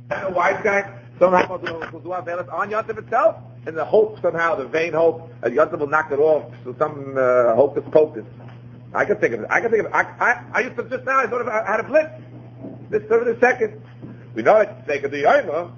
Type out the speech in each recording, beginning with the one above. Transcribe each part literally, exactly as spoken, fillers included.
a wise guy somehow will do Avelis on Yontif itself, in the hope somehow, the vain hope that Yontif will knock it off, so some uh, hocus pocus. I can think of it. I can think of it. I, I, I used to just now, I thought of, I had a blitz. This third of the second. We know it's the sake of the Yoma.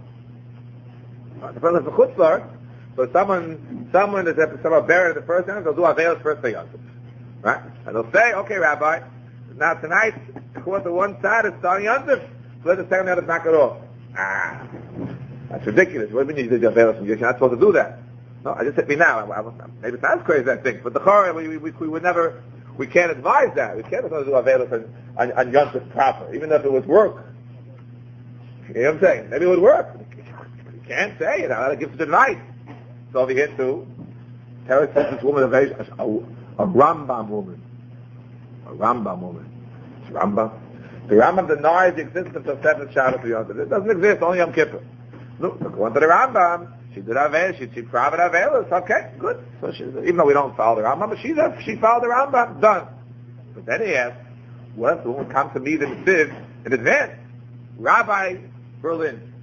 The person is a chutzlar. So someone, someone is someone buried the first time, they'll do Avelis first thing Yontif. Right? And they'll say, okay, Rabbi, now tonight, according to one side, it's starting Yontif. So let the second one knock it off. Ah. That's ridiculous. What do you mean you did your Avelis? You're not supposed to do that. No, I just hit me now. I, I, maybe it's not as crazy as I think. But the Chorah, we, we, we would never, we can't advise that. We can't do Avelis on, on, on Yontif proper, even if it would work. You know what I'm saying? Maybe it would work. You can't say it. I'll give it to the night. So over here too, Terry says this woman, a, very, a, a Rambam woman. A Rambam woman. It's Rambam. The Rambam denies the existence of seventh Shabbos for Yontif. It doesn't exist, only Yom Kippur. Look, according to the Rambam, she did Avelis, she did private Avelis. Okay, good. So she, even though we don't follow the Rambam, but she's a, she followed the Rambam. Done. But then he asked, what if the woman comes to me in Siv in advance? Rabbi Berlin,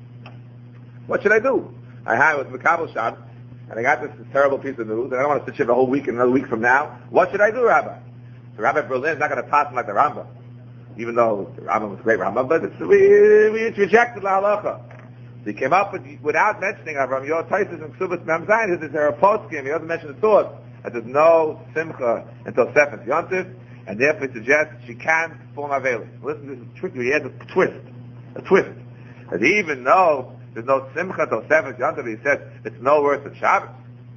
what should I do? I had it with Makabel Shabbos, and I got this, this terrible piece of news, and I don't want to sit here the whole week and another week from now. What should I do, Rabbi? So Rabbi Berlin is not going to pass him like the Rambam, even though the Rambam was a great Rambam, but it's, we, we rejected la halacha. So he came up with, without mentioning Avram Yor Taisus and Ksubas Mem Zayin, his is a poskim. He doesn't mention the source that there's no simcha until seventh Yontif, and therefore he suggests she can perform Avelis. Listen, this is tricky. He has a twist, a twist. That even though there's no simcha till seventh Yontif, he says it's no worse than Shabbos.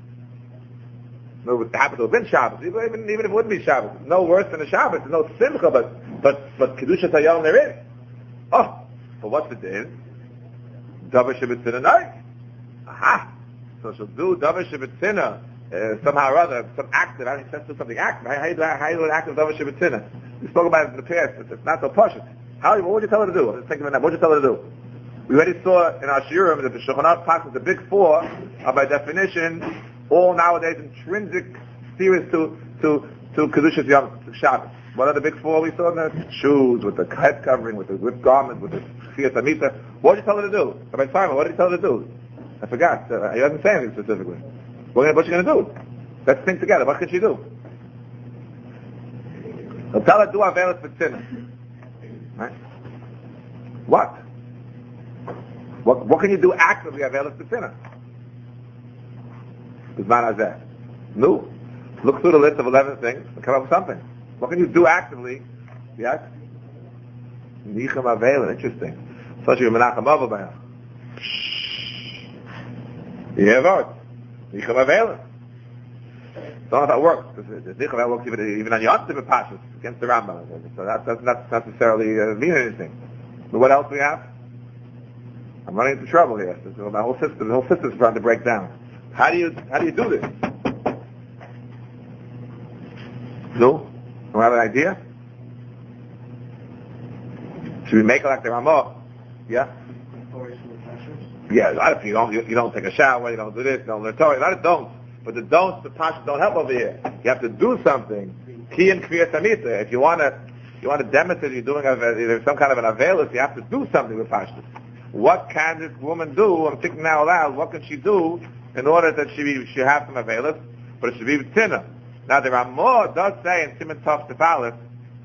No, it happens to have been Shabbos. Even, even, even if it wouldn't be Shabbos, it's no worse than a Shabbos. There's no simcha, but but but kedusha tayom there is. Oh, but what's the din? Davar Shabbatzina night. Aha! So she'll do Davar Shabbatzina uh, somehow or other, some active. I mean, let's do something active. How, how, you do, how you do an active Davar Shabbatzina? We spoke about it in the past. It's, it's not so poshut. How? What would you tell her to do? I'm just thinking about that. What would you tell her to do? We already saw in our shiurim that the Shulchan Aruch passes the big four are by definition all nowadays intrinsic theories to to to Kedushas Yom to Shabbos. What are the big four we saw in the shoes, with the head covering, with the whipped garment, with the Chiyas Amita? What did you tell her to do? Rabbi Simon, what did you tell her to do? I forgot. Uh, he doesn't say anything specifically. What, what's she going to do? Let's think together. What can she do? He'll tell her to do Avelis B'Tzina. Right? What? What? What can you do actively Avelis B'Tzina? Bizman Hazeh. No. Look through the list of eleven things and come up with something. What can you do actively? Yes? Nichem Avelis. Interesting. Especially with Menachem Avobaya. Yeah, what? Nichem Avelis. Don't know how that works. The Nichem Avelis works even, even on Yontif and Pashas against the Rambam. So that doesn't necessarily uh, mean anything. But what else we have? I'm running into trouble here. So my whole system, the whole system's trying to break down. How do you how do you do this? No? Don't have an idea? Should we make it like the Ramah? Yeah? Yeah, a lot of you don't, you, you don't take a shower, you don't do this, you don't learn Torah. A lot of don'ts. But the don'ts, the pashas don't help over here. You have to do something. Ki and Kriyas Amita. If you want to, you want to demonstrate you're doing a, either some kind of an Avelis, you have to do something with pashas. What can this woman do? I'm thinking now aloud. What can she do in order that she be, she have some Avelis, but it should be Tzina? Now the Ramah does say in Siman Tov Tefalef,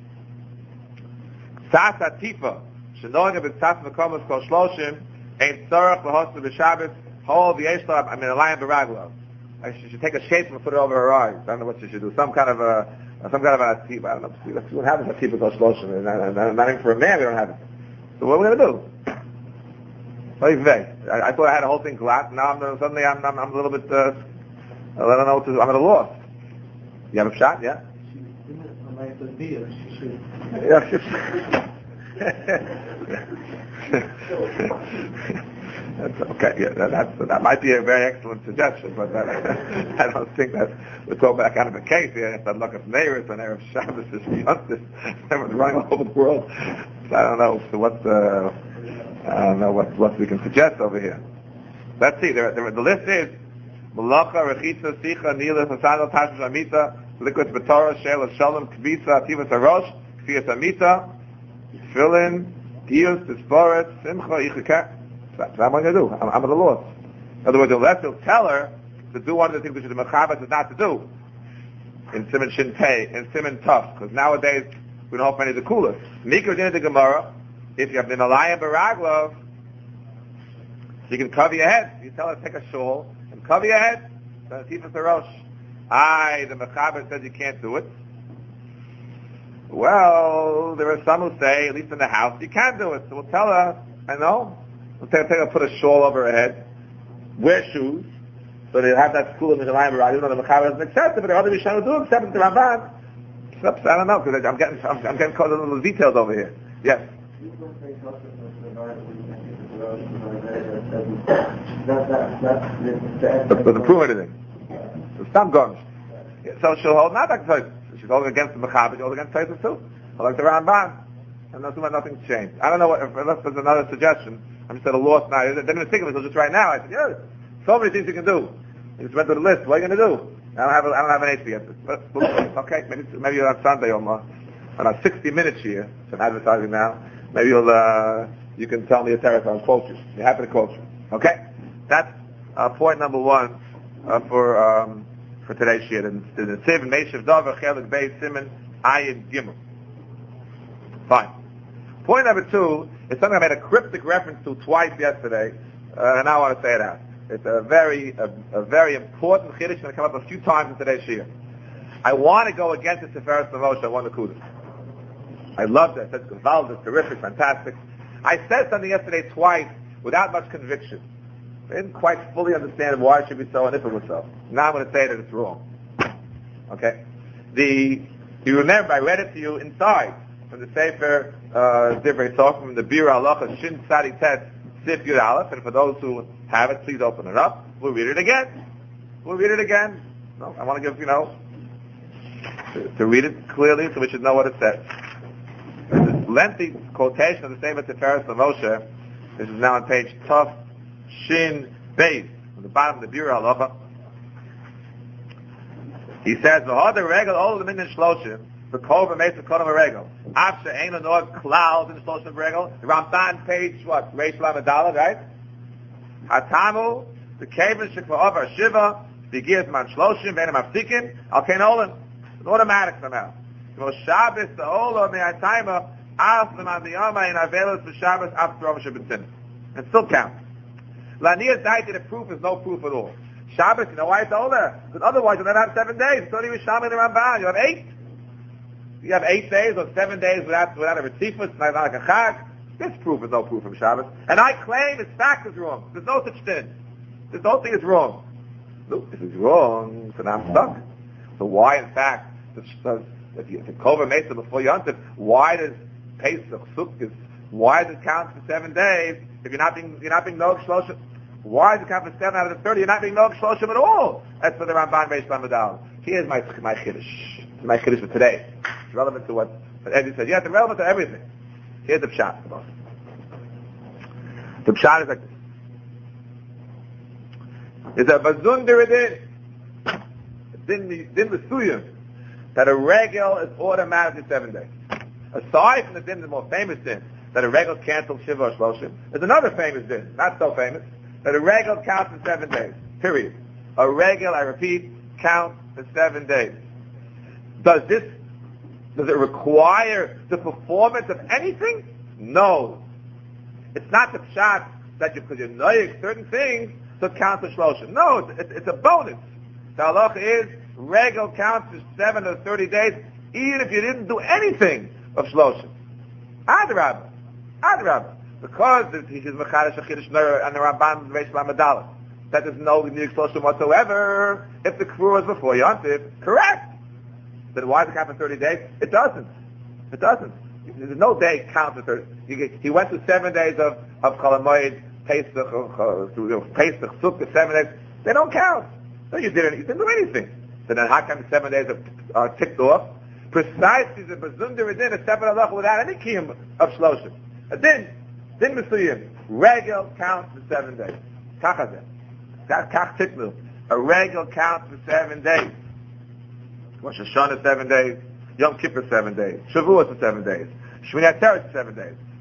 Sas Atifa, Shenoga B'Tzas Mekomos Kol Shloshim, Ein Tzorach L'Hosu B'Shabbos, Hol V'Yeshla, I mean, a lion B'Raglo. She should take a shape and put it over her eyes. I don't know what she should do. Some kind of a, some kind of a Atifa. I don't know. Let's see what happens at Atifa Kol Shloshim. Not, not even for a man, we don't have it. So what are we going to do? I, I thought I had a whole thing glass. Now I'm, suddenly I'm, I'm, I'm a little bit, uh, I don't know what to do. I'm at a loss. You have a shot, yeah? That's okay. Yeah, that, that's, that might be a very excellent suggestion, but that, I don't think that we're talking about kind of a case here. If I'm looking for neighbors on Erev Shabbos, is justice. Everyone's running all over the world. So I don't know. So what's the? I don't know what what we can suggest over here. Let's see. There, there, the list is Malacha, Rechitza, Sicha, Nila, Sasano, Tashish, Amita, Liquid B'Torah, Shel, Shalom, Kvitza, Ativas Arosh, Kviyas Amita, Tefillin, Giyus, Tisporet, Simcha, Yichikah. That's what I'm going to do. I'm, I'm at a loss. In other words, unless he'll tell her to do one of the things which the Mechaber is not to do. In Simon Shin Pei, in Simon Tuf. Because nowadays, we don't have many of the coolest. Mikra in the Gemara, if you have been Alayim Baraglov, you can cover your head. You tell her to take a shawl and cover your head. So Tifas Harosh. Aye, the Mechaber says you can't do it. Well, there are some who say, at least in the house, you can do it. So we'll tell her, I know. We'll tell her to put a shawl over her head, wear shoes, so they have that school in the Shamayim Barag. Even though the Mechaber doesn't accept it, but there are other Rishonim who do accept it, the Ramban. I don't know, because I'm getting, I'm, I'm getting caught in little details over here. Yes? Doesn't prove anything. It's not garnish. So she'll hold not like Tosfos. She's holding against the Mechaber, she's holding against Tosfos too. Or like the Ramban. And that's why nothing's changed. I don't know what, if, unless there's another suggestion. I'm just at a loss now. I didn't even think of it until just right now. I said, yeah, so many things you can do. You just went to the list. What are you going to do? I don't have a, I don't have an answer yet. But, okay, maybe, maybe you're on Sunday, Omar. On our sixty minutes here, so I'm advertising now. Maybe you'll, uh, you can tell me a territory. I'll quote you. You're happy to quote you. Okay? That's, uh, point number one, uh, for, um, for today's shir. In the Siv, Meishav Dover, Chelik Beis, Simon, Ayin, Gimel. Fine. Point number two is something I made a cryptic reference to twice yesterday, uh, and now I want to say it out. It's a very, a, a very important chiddush that come up a few times in today's shir. I want to go against the Sefer Moshe on the Kudah. I loved it. It's Gavaldi, it's terrific, fantastic. I said something yesterday twice without much conviction. I didn't quite fully understand why it should be so and if it was so. Now I'm going to say that it's wrong. Okay? The, you remember, I read it to you inside from the Sefer uh, Divrei Torah, from the Bira Halacha Shin Sadi Tet Sif Yud Aleph, and for those who have it, please open it up. We'll read it again. We'll read it again. No, I want to give, you know, to, to read it clearly so we should know what it says. There's this lengthy quotation of the same Tiferes Moshe. This is now on page Tuf Shin Beis, on the bottom of the Bira Halacha. He says, "V'hada regel all the minyan shloshim." The Kova makes a Kodam Regel. After Ein Anor clouds in the Shloshim Regel. The Ramban page, what? Reish Lamadala, right? Hatamu, the Kavan Shekva Ovar Shiva, the Giyas Man Shloshim, Venim Aftikin, Al Kain Olin. It's automatic somehow. So Shabbos, the Ola, Me'atayma, Af, Leman Diyama, and Avelos, the Shabbos, Af, Trom, Shabbatin. It still counts. Laniya Daiti, the proof is no proof at all. Shabbos, you know why it's older? Because otherwise you'll never have seven days. It's only with Shammai and the Ramban. You have eight. You have eight days or seven days without without a retifus, not like a chag. This proof is no proof from Shabbos. And I claim this fact is wrong. There's no such thing. This whole thing is wrong. Look, this is wrong, so now I'm stuck. So why, in fact, if you cover Mesa before Yontif, why does Pesach, Sukkot, why does it count for seven days if you're not being, you're not being Nog Shloshim? Why does it count for seven out of the thirty? You're not being Nog Shloshim at all. That's for the Ramban Reish Lamadal. Here's my, my Chiddush. My Chiddush for today. It's relevant to what Eddie said. Yes, it's relevant to everything. Here's the Pshat. The Pshat is like this. It's a Bazunder Din. Din L'Suyim. That a regel is automatically seven days. Aside from the Din, the more famous Din, that a regel cancels Shiva or Shloshim, there's another famous Din, not so famous, that a regel counts for seven days. Period. A regel, I repeat, counts for seven days. Does this, does it require the performance of anything? No. It's not the pshat that you, because you know certain things, so it counts as shloshim. No, it's, it's, it's a bonus. The halacha is, regel counts for seven or thirty days, even if you didn't do anything of shloshim. Adrabah. Adrabah. Because he is mechadish achidish nor and the Ramban Reish Lamadala. That there's no need shloshim whatsoever. If the kfur was before Yontif, correct. Then why does it count for thirty days? It doesn't. It doesn't. There's no day count for thirty. He went through seven days of of Chol Hamoed, Pesach, uh, Pesach, Sukkot, seven days. They don't count. No, you didn't. You didn't do anything. So then how come seven days are uh, ticked off? Precisely the Bazunder Din is seven halacha without any kiyum of shloshim. A din, din mesuyim, regel counts for seven days. Kachazeh. That's kach tiknu. A regel counts for seven days. Rosh Hashanah seven days, Yom Kippur seven days, Shavuot for seven days, Shmini Atzeres for seven days,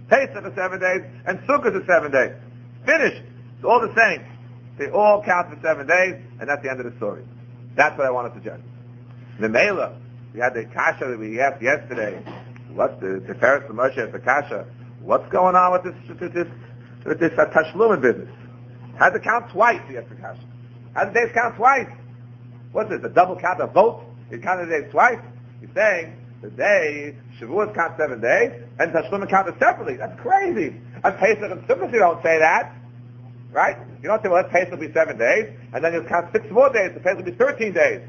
Pesach is seven days, and Sukkot is seven days. Finished. It's all the same. They all count for seven days, and that's the end of the story. That's what I want to suggest. The Mela, we had the Kasha that we asked yesterday. What's the Tiferes Moshe the Kasha? What's going on with this with this with this uh, Tashlumin business? Had to count twice, he asked the Kasha. Had the days count twice? What's this, a double count of both? You counted the days twice? He's saying the day Shavuot count seven days, and Tashlumin counted separately. That's crazy. On Pesach and Sukkot you don't say that. Right? You don't say, well, let Pesach be seven days, and then you'll count six more days, so Pesach will be thirteen days.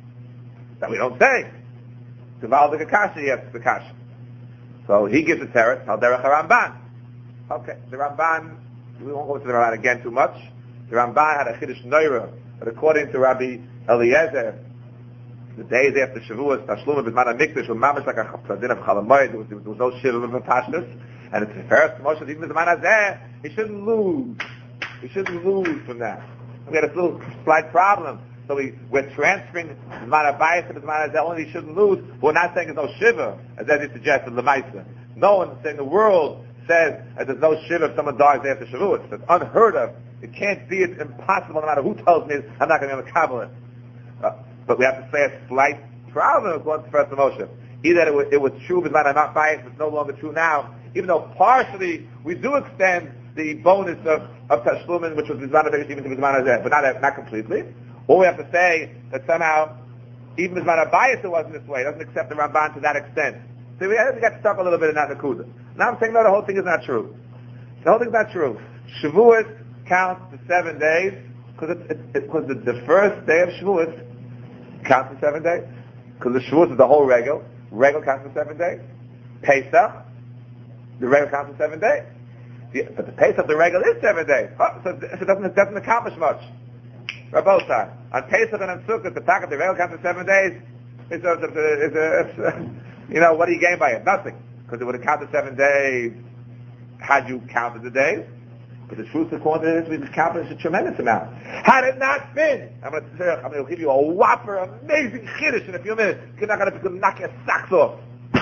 That we don't say. Tival the Kasha, he asks the Kasha. So he gives the teretz, Al Derech HaRamban. Okay, the Ramban, we won't go to the Ramban again too much. The Ramban had a Chiddush Neira, but according to Rabbi Eliezer, the days after Shavuot, Tashlum B'zman HaMikdash, were mamish like a Chazin of Chalamoid, there was, there was no Shiva of Pashtus, and it's the first Moshe, even B'zman Hazeh, he shouldn't lose. He shouldn't lose from that. We had a little slight problem. So we, we're transferring Zman HaBayis to Zman HaZeh, only he shouldn't lose. We're not saying there's no Shiva, as Eddie suggested, L'maisa. No one in the world says that there's no Shiva if someone dies after Shavuot. It's unheard of. It can't be. It's impossible. No matter who tells me, I'm not going to be a Kabbalah. Uh, but we have to say a slight problem according to First Moshe. Either it was, it was true with Zman HaBayis, it's no longer true now. Even though partially we do extend the bonus of, of Tashlumin, which was Zman HaBayis, even to Zman HaZeh, but not, not completely. Or we have to say that somehow, even B'zman HaBayis it wasn't this way. It doesn't accept the Ramban to that extent. So we have to get stuck a little bit in that Nakuda. Now I'm saying, no, the whole thing is not true. The whole thing is not true. Shavuot counts the seven days, because it, it, it, the, the first day of Shavuot counts the seven days. Because the Shavuot is the whole regal. Regal counts for seven days. Pesach, the regal counts for seven days. The, but the Pesach, the regal is seven days. Oh, so, so it, doesn't, it doesn't accomplish much. Rabosai. On Pesach and on Sukkot, the pack of the rail counts for seven days. It's a, it's a, it's a, it's a, you know, what do you gain by it? Nothing. Because it would have counted seven days had you counted the days. But the truth according to this, we've counted a tremendous amount. Had it not been, I'm going to say, I'm going to give you a whopper, amazing chiddush in a few minutes. You're not going to knock your socks off.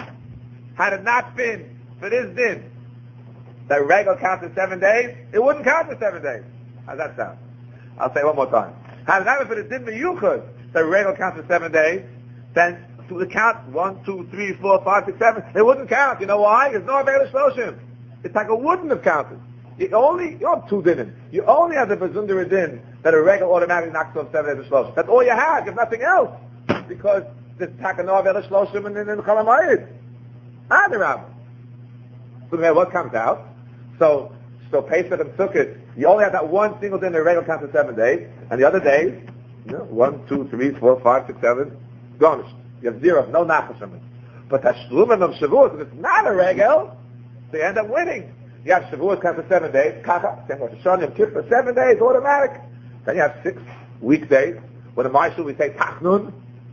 Had it not been for this din, that regal counted seven days, it wouldn't count for seven days. How's that sound? I'll say it one more time. Had it not been for the din miyuchad, that regal counts for seven days, then to the count one, two, three, four, five, six, seven, it wouldn't count. You know why? There's no Aveilah Shloshim. It's like it wouldn't have counted. You only, you don't have two dinim. You only have the Bazundar din that a regal automatically knocks off seven days of Shloshim. That's all you have. You have nothing else. Because there's Takano Aveilah Shloshim and then Chalamayid. Ah, the Rabbah. So no matter what comes out, so, so Pesach and Sukkot, you only have that one single din that regal counts for seven days, and the other days, you know, one, two, three, four, five, six, seven, garnished. You have zero, no nachas from it. But that shlumen of Shavuot, if it's not a regal, so you end up winning. You have Shavuot counts for seven days, Kacha, same Rosh Hashanah, Yom Kippur for seven days, automatic. Then you have six weekdays. When in Maishul we say Tachnun.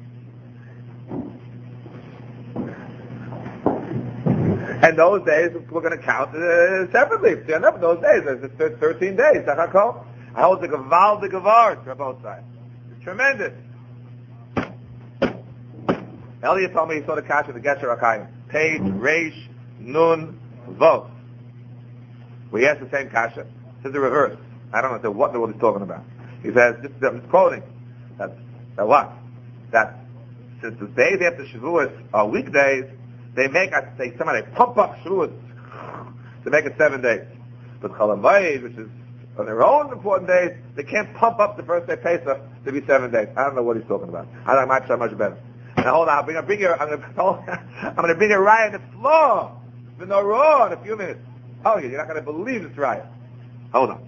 And those days we're going to count uh, separately. So you end up those days. There's thirteen days. I hold the Gaval, the Gavar for both sides. It's tremendous. Elliot told me he saw the Kasha of the Gesher HaKayim. Page, Reish, Nun, Vov. We asked the same Kasha. This is the reverse. I don't know what the world he's talking about. He says, this, I'm quoting, that, that what? That since the days after Shavuot are weekdays, they make us, they somehow they pump up Shavuot to make it seven days. But Chalamayid, which is on their own important days, they can't pump up the first day Pesach to be seven days. I don't know what he's talking about. I like my Pesach much better. Now hold on, I'm going to bring you, I'm going to, I'm going to bring you right on the floor, the Norah in a few minutes. Oh, you're not going to believe this riot. Hold on.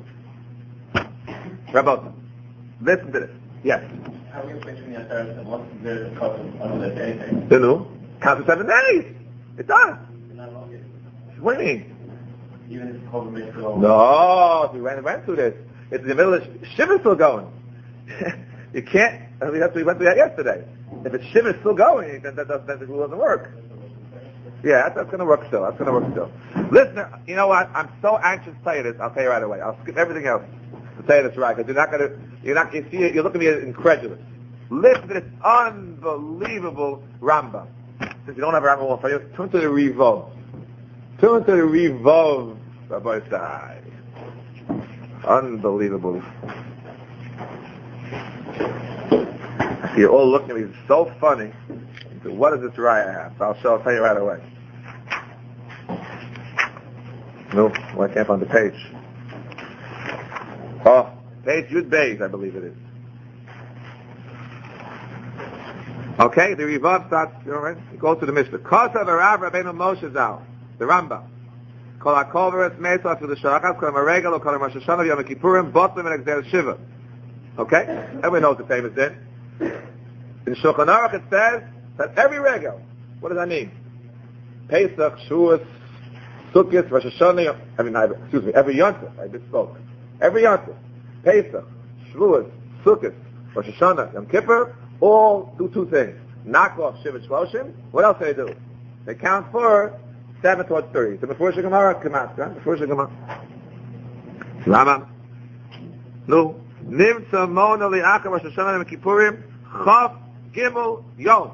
Rabbi, listen to this. Yes. How do you explain to me that what's the cost of another day? You know, count for seven days. It's done. It's not long yet. What do you mean? Even if it's over makes it all. No, we went, went through this. It's in the middle of Shiva still going. You can't, we, have to, we went through that yesterday. If it's Shiva still going, then, that, that, then the rule doesn't work. Yeah, that's, that's going to work still. That's going to work still. Listener, you know what? I'm so anxious to tell you this. I'll tell you right away. I'll skip everything else to tell you this right, because you're not going to, you're not, you see it, you're looking at me incredulous. Listen to this unbelievable Rambam. Since you don't have a Rambam in front of you, turn to the Rivov. Turn to the Rivov, Rabbi Sai. Unbelievable. You're all looking at me, it's so funny. So what does this raya have? So I'll show, I'll tell you right away. No, well, I can't find the page. Oh, page Yud Beis, I believe it is. Okay, the Rivav starts, you know, right? You go to the Mishnah. Kosav Rav Rabbeinu Moshe Zal, the Rambam. Kol HaKol V'Retz Meisach to the Sharachas, Kol HaMaregel, Kol HaRosh Hashanah, Yom Kippurim, Botzim, and Exer Shiva. Okay? Everyone knows the famous din. In Shulchan Aruch it says that every regel, what does that mean? Pesach, Shavuos, Sukkot, Rosh Hashanah, I mean, excuse me, every Yom Tov, I misspoke. Every Yom Tov, Pesach, Shavuos, Sukkot, Rosh Hashanah, Yom Kippur, all do two things. Knock off Shiva Shloshim. What else do they do? They count for seven towards thirty. So before Gemara, Kamat, right? Before Gemara. Rambam. No. Nimtza Mona Li'achar Rosh Hashanah Yom Kippurim Chav Gimel Yom.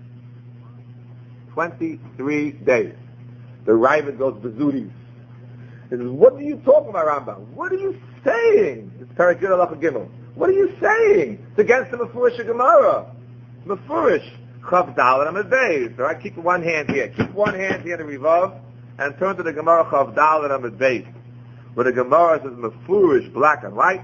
Twenty-three days. The Ravid goes Bezutis. He says, what are you talking about, Rambam? What are you saying? It's Perek Yud Halacha Gimel. What are you saying? It's against the Mefurish Gemara. Mefurish. Chav Dalet Amud Beis. All right, keep one hand here. Keep one hand here to Rivav, and turn to the Gemara Chav Dalet Amud Beis, where the Gemara says Mefurish, black and white.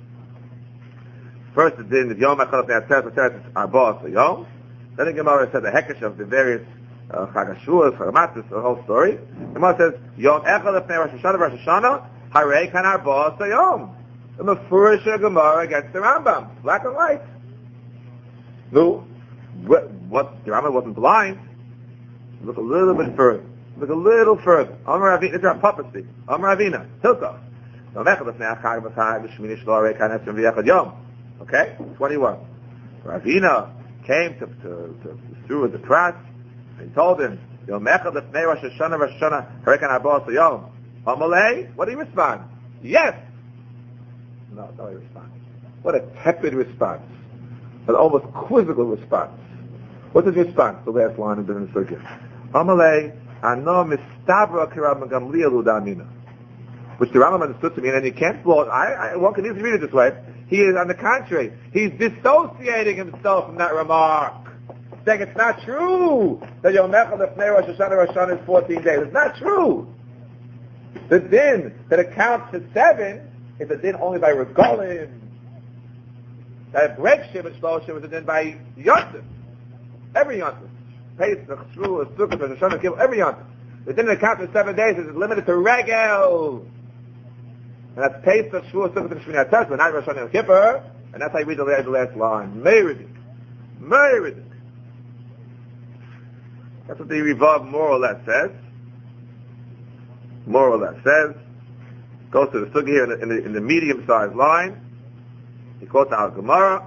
First it did Yom Echad Lefnei Atzeres Atzeres Arba for Yom. Then the Gemara said the Hekesh of the various Chagashuas, Chagamatis, the whole story. The Gemara says Yom Echad Lefnei Rosh Hashanah Rosh Hashanah Harei Kan Arba for Yom. The Mefurish Gemara against the Rambam, black and white. No, what, what the Rambam wasn't blind. Look a little bit further. Look a little further. Amar Avina, this is our puppet speak. Amar Avina, Hilkah. Okay, twenty-one. Ravina came to to to through the Prat. He told him, Yom Echad Lefnei Rosh Hashanah Rosh Hashanah Harekan Arba Yom. Amalei, what did he respond? Yes. No, no, he responds. What a tepid response. An almost quizzical response. What's his response? The last line of the Circuit. Amalei, Ano Mistabra Kirab Gamliel Udamina. Which the Rambam understood to mean, and you can't blow it. I, I, one can easily read it this way. He is, on the contrary, he's dissociating himself from that remark. Saying it's not true that Yom Echad Lefnei Rosh Hashanah Rosh Hashanah is fourteen days. It's not true. The din that accounts for seven is a din only by Regalim. That breaks Shiva Shloshim is a din by Yontif. Every Yontif. Pesach, Shavuos, Sukkot, Rosh Hashanah, Kippur, every Yontif. The din that accounts for seven days is limited to Regel. And that's Pesach, Shavuos, Sukkot, and Shmini Atzeres, but not Rosh Hashanah and Kippur. And that's how you read the last, the last line. Meiridik. Meiridik. That's what the Rivav more or less says. More or less says. Goes to the Sukkah here in the, in the, in the medium-sized line. He quotes our Gemara.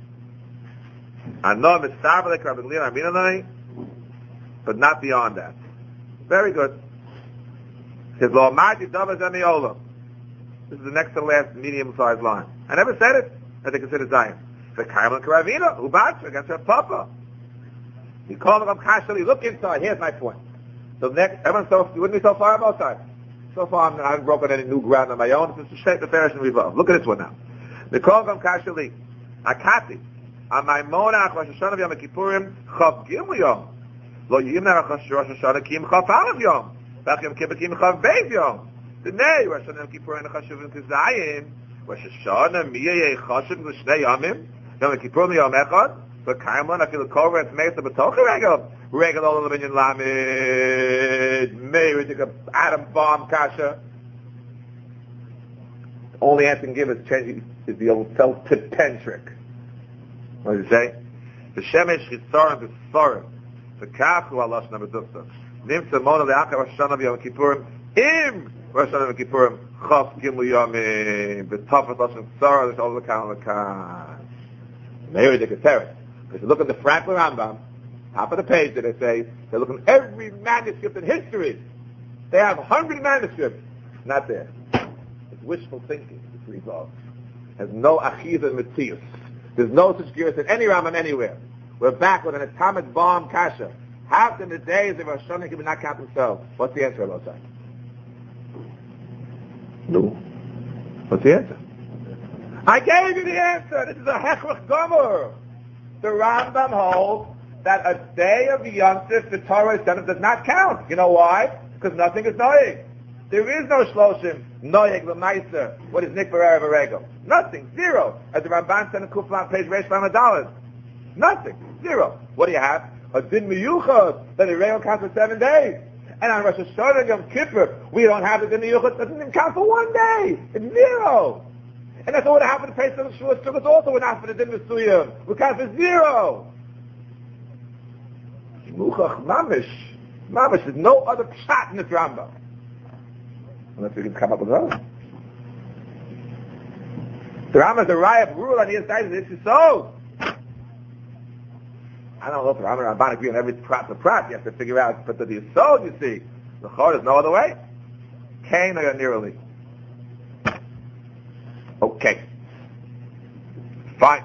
Ano Mistabalek Rabbi Leon Aminanai. But not beyond that. Very good. He says, Lo Amati Dava Zemi Olam. This is the next to the last medium-sized line. I never said it, as they consider Zion. The Karmel Karavina, Ubatch, against her Papa. You call him Kashali, look inside, here's my point. So next, everyone's so, you wouldn't be so far on both sides. So far, I'm, I haven't broken any new ground on my own. It's a straight the Farish and Revolve. Look at this one now. The call him Kashali, Akati, Amaimona, Rosh Hashanah, Yom Kippurim, Chav Gimel Yom. Lo Yimna, Rosh Hashanah, Kim Chav Alav Yom. Bach Yom Kippur, Kim Chav Beis Yom. Today, Rosh Hashanah, Yom Kippurim, Chashuvim Kizayim. Rosh Hashanah, Miyeh Chashuv, L'Shnei Yomim. Yom Kippurim, Yom Echad. But Karmon, I feel the Korah, it's Mesa, but Tocha Regel. Regel all of the Binyan Lamed. Meir, it's like a atom bomb, Kasha. The only answer I can give is, change, is the old self-tip pen trick. What does it say? The Shemesh Chitzarim, the Sfarim. The Kafu, Allah Shana B'Dufta. Nimtza Mona Le'achar Rosh Hashanah Yom Kippurim. Im Rosh Hashanah Yom Kippurim. Chaf Gimel Yomim. B'Tafat Lashon Tzara, there's all the Kan L'Kan. Meir, the Keteret. If you look at the Franklin Rambam, top of the page that they say, they look at every manuscript in history. They have a hundred manuscripts. Not there. It's wishful thinking. It's resolved. There's no achiz and metzius. There's no such gears in any Rambam anywhere. We're back with an atomic bomb kasha. How can the days of Rosh Hashanah not count themselves? What's the answer, Elosai? No. What's the answer? I gave you the answer. This is a hechrach gomer. The Rambam holds that a day of Yontif, the Torah does not count. You know why? Because nothing is noyeg. There is no shloshim, noyeg, l'maiser. What is nik b'erev v'regel? Nothing. Zero. As the Ramban said in Kuflan, page Reish Lamed Daled. Nothing. Zero. What do you have? A din miyuchad, that the regel counts for seven days. And on Rosh Hashanah and Yom Kippur, we don't have the din miyuchad. It doesn't even count for one day. It's zero. And that's what happened to Pesach and Shavuot. Shavuot also were not for the din Mesuyim. We count for zero. Muchach mamish. Mamish, there's no other pshat in the Rambam. Unless we can come up with those. The Rambam is a raya rule on his side. This is so. I don't know if the Rambam and Ramban agree on every prat to prat. You have to figure out, but the Yisod, you see, the Chor, there's no other way. Kain or nearly. Okay. Fine.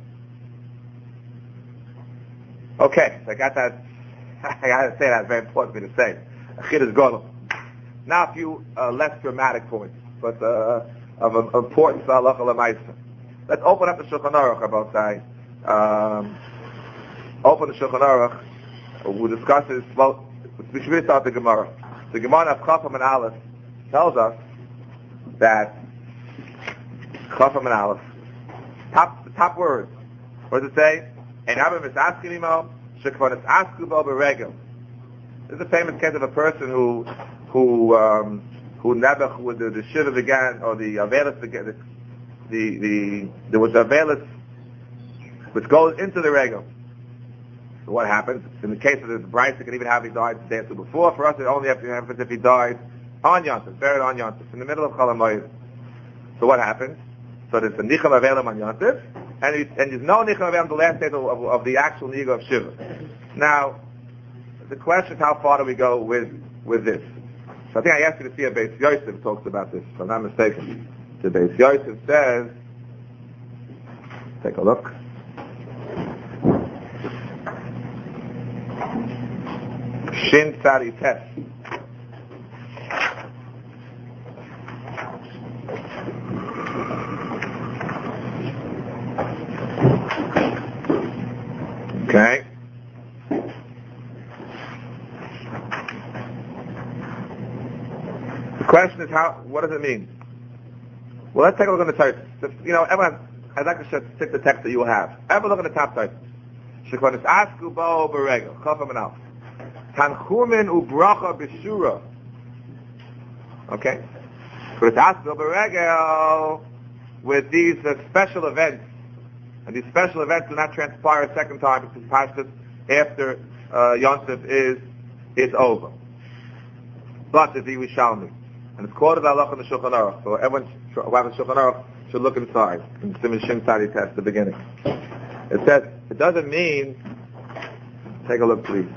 Okay, so I got that. I got to say that. It's very important for me to say. Achid is Golem. Now a few uh, less dramatic points, but uh, of um, importance to halacha l'maisa. Let's open up the Shulchan Aruch about that. Um, open the Shulchan Aruch. We'll discuss this. Well, we should really start the Gemara. The Gemara of Chafam and Aleph tells us that Chafam and Aleph, top the top words. What does it say? And Rabbi is asking him, "Shekvanis asku bo beregel." This is a famous case of a person who, who, um, who never, who the, the shiva began, or the avelis began, the, the, the, there was a avelis which goes into the regel. So what happens? In the case of this Bryce, it can even have he died the day or two before. For us, it only happens if he died on Yontif, buried on Yontif, in the middle of Chol HaMoed. So what happens? So there's a nicham avelim on Yontif, and, it, and there's no nicham avelim the last day of, of, of the actual niga of Shiva. Now, the question is how far do we go with with this? So I think I asked you to see a Beis Yosef talks about this, if I'm not mistaken. The Beis Yosef says, take a look. Shin Tzadi Tes. Okay. The question is how, what does it mean? Well, let's take a look at the type. You know, everyone, I'd like to stick the text that you will have. Everyone look at the top type. Shekvanis asku bo beregel. Chafam and Aleph. Tanchumin ubracha b'shura. Okay? Shekvanis asku bo beregel with these uh, special events. And these special events do not transpire a second time because Pashtus after uh, Yontif is is over. But the Yerushalmi. And it's quoted Allah in the Shulchan Aruch. So everyone who has a Shulchan Aruch should look inside. In the Siman Shin Tzadi test, the beginning. It says, it doesn't mean, take a look please.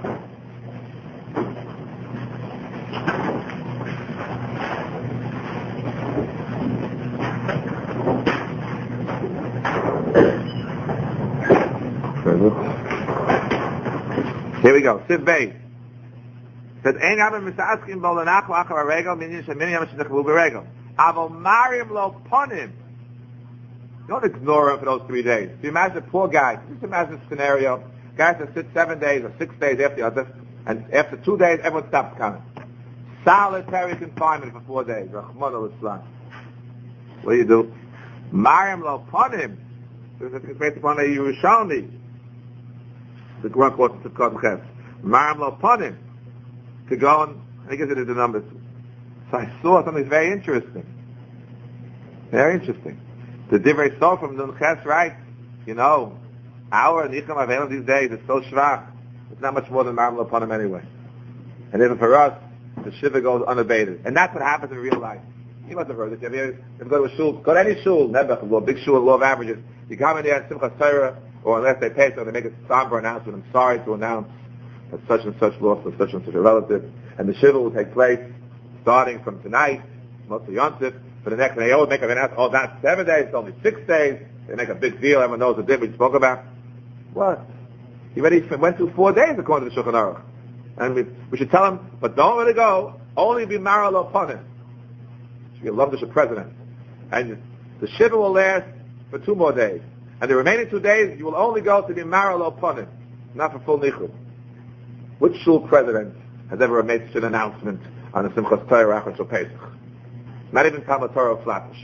Here we go. Siv Beis. Said, "Ein Rabbi misaskim bo lenachu achar haregel minyan shemini yom shenichvu beregel. Avo marim lo ponim." Don't ignore him for those three days. If you imagine a poor guy, just imagine a scenario. Guy has to sit seven days or six days after the other, and after two days, everyone stops coming. Solitary confinement for four days. Rahman al-Islam. What do you do? Marim lo ponim. This is based upon a Yerushalmi. The Quran quotes the Ches. Marim lo ponim. To go on, and he gives it the numbers. So I saw something very interesting. Very interesting. The Divrei Sof from Nun Ches writes, you know, our Nicham Avelim these days is so shvach. It's not much more than Marim lo ponim anyway. And even for us, the Shiva goes unabated. And that's what happens in real life. You must have heard this. If you ever go to a shul, go to any shul, Nebuch, a big shul, law of averages. You come in there at Simchas Torah, or unless they pay so, they make a somber announcement. I'm sorry to announce that such and such lost of such and such a relative. And the Shiva will take place starting from tonight, mostly Yontif, for the next, and they always make an announcement, oh, not seven days, it's only six days. They make a big deal, everyone knows the din we spoke about. What? He already went through four days according to the Shulchan Aruch. And we, we should tell him, but don't let it go. Only be maral upon him. Should be a Lumdish president. And the Shiva will last for two more days. And the remaining two days, you will only go to be maral upon him, not for full nichud. Which shul president has ever made such an announcement on the Simchas Torah Achar Shul Pesach? Not even Talmud Torah or Flatbush.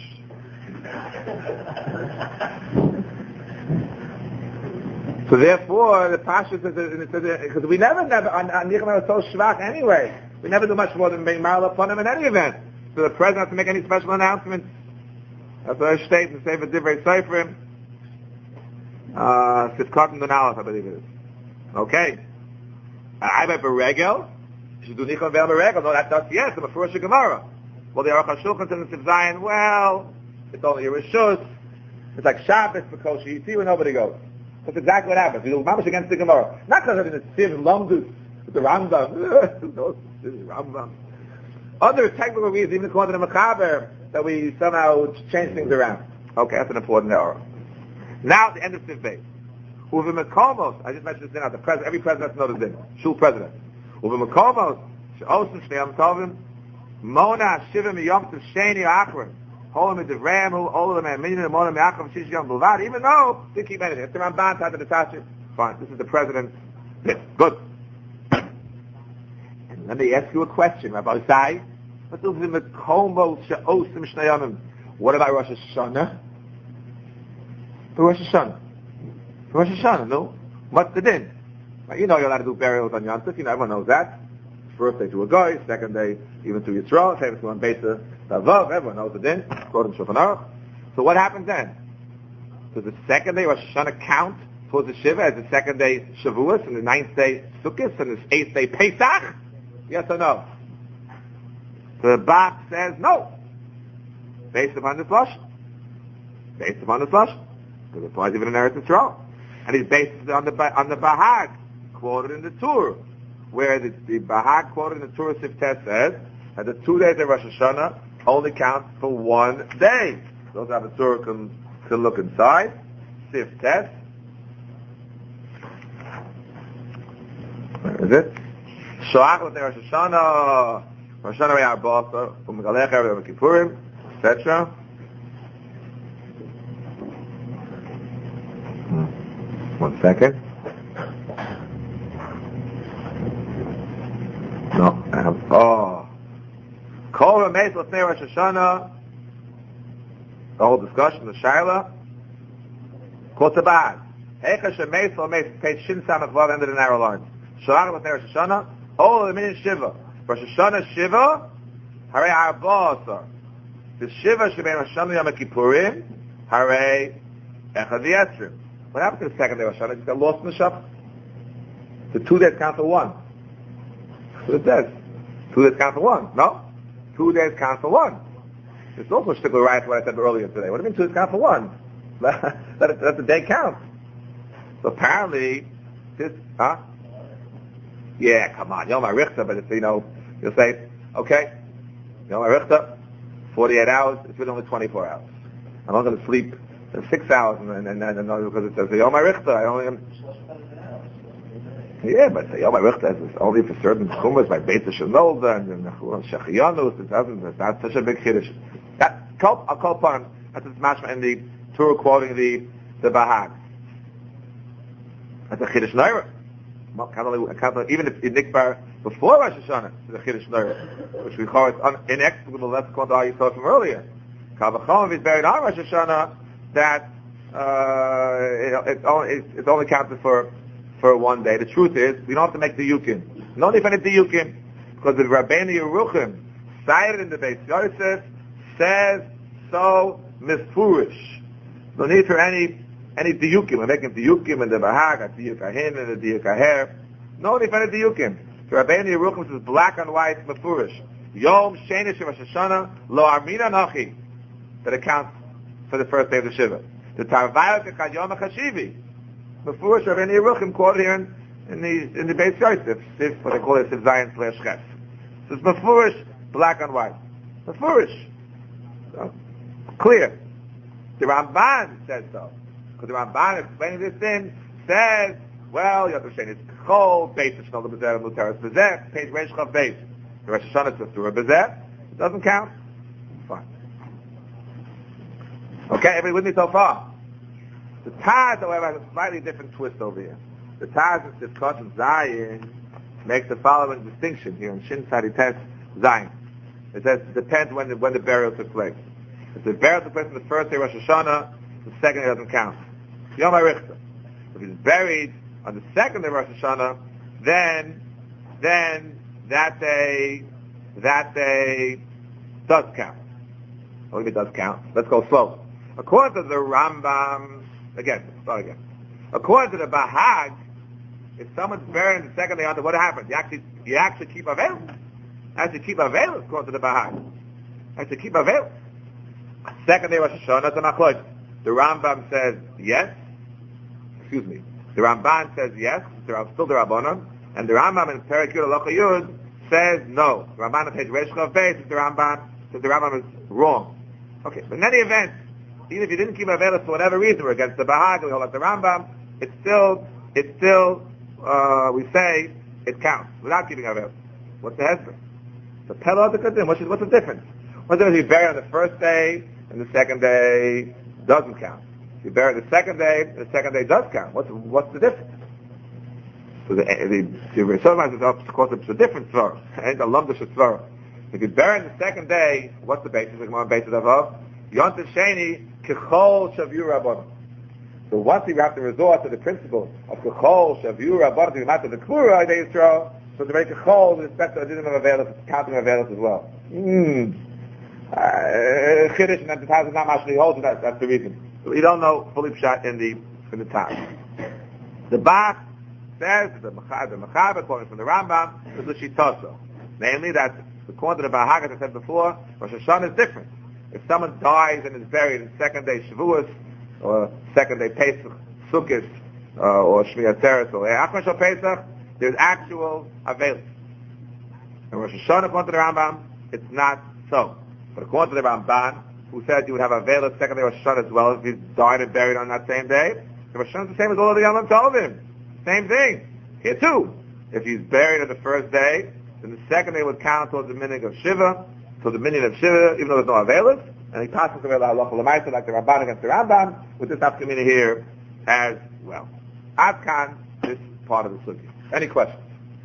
So therefore, the Pasha says, because we never, never, on Nichum was so schwach anyway. We never do much more than being maral upon him in any event. So the president has to make any special announcements. That's what I state in the Sefer Divrei Seifrim. Uh, Sifkat and Aleph, I believe it is. Okay. I bet Beregel. You should do Nichum Ve'el Beregel. No, that does, yes, I'm a Furush Gemara. Well, the Aruch HaShulchan says in Zion, well, it's only a Rishus. It's like Shabbos for kosher. You see where nobody goes. That's exactly what happens. You do mamash against the Gemara. Not because of the Siv Lamdus, with the Rambam. No, Rambam. Other technical reasons, even according to the Mechaber, that we somehow change things around. Okay, that's an important error. Now, at the end of Siv Beis. Uve Mekomos, I just mentioned this now, the president, every president has noticed this. Shul president. Uve Mekomos, She'osim Shnei Tovim, Mona Shivim Yom Tov Sheni Achron. Even though they keep anything. It's the Ramban, Tata the Tasha. Fine, this is the president's bit. Good. And let me ask you a question, Rabbi Sai. What about Rosh Hashanah? For Rosh Hashanah. For Rosh Hashanah, no? What's the din? Now, you know you're allowed to do burials on Yom Tov. You know, everyone knows that. First day to a guy, second day even to Yisrael, famous one Beisa Tavav, everyone knows the din, according to Shulchan Aruch. So what happens then? Does the second day Rosh Hashanah count towards the Shiva as the second day Shavuos, and the ninth day Sukkot, and the eighth day Pesach? Yes or no? The Bach says no. Based upon this Lashon. Based upon this Lashon. Because it applies even in Eretz Yisrael. And he's based it on the, on the Bahag, quoted in the Tur, where the, the Bahag quoted in the Torah Siftes says that the two days of Rosh Hashanah only count for one day. Those have a Torah can, can look inside. Siftes. Where is it? Shoach with Rosh Hashanah, Rosh Hashanah Rei Arba'asa, U'Megalech Erev Kippurim, et cetera. One second. No, I have, oh. Kol Rameis L'fnei Rosh Hashanah, the whole discussion, the Shaila, Kol Tabad, Heicha Shemeis L'meis, page Shin Samach Vav, ended in narrow lines. Shoach L'fnei Rosh Hashanah, Ol L'min Shiva, Rosh Hashanah Shiva, Harei Arba'asa, the Shiva Shebein Rosh Hashanah Yom Kippurim, Harei Echad Yesrim. What happened to the second day of Rosh Hashanah? It got lost in the shuffle. The two days count for one. That's what it says. Two days count for one. No? Two days count for one. It's also a shtickle right to what I said earlier today. What do you mean two days count for one? Let, it, let the day count. So apparently, this, huh? Yeah, come on. Yom HaRichta, but it's, you know, you'll say, okay, Yom HaRichta, forty-eight hours, it's really only twenty-four hours. I'm not going to sleep six hours, and and, and, and because it says Yom HaRichta, I only am. Yeah, but Yom HaRichta is only for certain chumas by Beit Shenolda and and Shechiyanus. It doesn't. It's not such a big chiddush. That I'll call upon. That's what's mashma in the Torah quoting the the Bahag. That's a chiddush neira. Even if in Nikbar before Rosh Hashanah, it's a chiddush neira, which we call it inexplicable. That's according to how you saw from earlier. Kavachom is buried on Rosh Hashanah. That uh, it, it only, it, it's only counted for for one day. The truth is, we don't have to make the yukim. No need for any yukim, because the Rabbeinu Yeruchim cited in the Beis Yosef says so misfurish. No need for any any diyukim. We're making diyukim in the Bahag, a diyuk ahin and a diyuk aher. No need for any diyukim. The Rabbeinu Yeruchim says black and white mefurish. Yom Sheni Rosh Hashanah lo armina nachi. That accounts for the first day of the Shiva. The Tarvayot Kayom HaChashivi. Mefurish Rabbeinu Yeruchim quoted here in, in the in the Beis Yosef, Sif, what they call it, Sif Zion slash Ches. So it's Mefurish, black and white. Mefurish. So, clear. The Ramban says so. Because the Ramban explaining this thing says well. Yom Tov Sheni is Kachol. Beis is Shnol Bezer Muteres Bezer. Page Reish Chav Beis. The Rosh Hashanah is Surah Bezer. It doesn't count. Fine. Okay, everybody with me so far? The Taz, however, has a slightly different twist over here. The Taz is discussing Zayin makes the following distinction here in Shin Sadites Zayin. It says it depends when the, when the burial took place. If the burial took place on the first day of Rosh Hashanah, the second day doesn't count. Yom HaRichta. If he's buried on the second day of Rosh Hashanah, then, then that day, that day does count. What do you mean does count? Let's go slow. According to the Rambam, again, start again. According to the Bahag, if someone's buried on the second day, what happens? You actually, you actually keep avail. Actually keep avail, according to the Bahag. Actually keep avail. Second day of Rosh Hashanah, that's a machlok. The Rambam says yes. Excuse me. The Ramban says yes. They're still the Rabbanon. And the Rambam in Perek Yud Halacha Yud says no. The Ramban on page Reish Chav Beis says the Rambam says the Rambam is wrong. Okay, but in any event, even if you didn't keep available for whatever reason, we're against the Bahag, we hold like the Rambam, it's still, it's still, uh, we say, it counts, without keeping available. What's the hesper? The Pella of the Kadim, what's, what's the difference? What's the difference if you bury on the first day, and the second day doesn't count? If you bury the second day, the second day does count. What's, what's the difference? So the, the, the Rishonim says, of course, it's a different svara. Ain't a lumdish svara. If you bury on the second day, what's the basis? The Gemara basis of? Yom Tov Sheni, Kechol Shavu Rabbanon. So once you have to resort to the principle of Kechol Shavu Rabbanon to be matter the Kura Day Yisrael, so to make Kechol with respect to a dinner of Avelis, counting Avelis as well. Hmm. Chiddush, and then the Taz is not actually holds that. That's the reason. So you don't know fully pshat in the in the Taz. The Bach says the Mechaber, the Mechaber quoting from the Rambam is the Shitoso, namely that according to the Bahag, as I said before, Rosh Hashanah is different. If someone dies and is buried in second day Shavuos, or second day Pesach, Sukkot, uh, or Shmini Atzeres, or Achar Shal Pesach, there's actual Avelis. And Rosh Hashanah, according to the Rambam, it's not so. But according to the Ramban, who said you would have Avelis second day Rosh Hashanah as well if you died and buried on that same day, the Rosh Hashanah is the same as all of the Yom Tovim. Same thing. Here too. If he's buried on the first day, then the second day would count towards the minhag of Shiva, so the minion of Shiva, even though there's no Avelis, and he passes away the halacha l'maisa like the Ramban against the Rambam, with this afkamina here as well. Adkan, this part of the sugi. Any questions?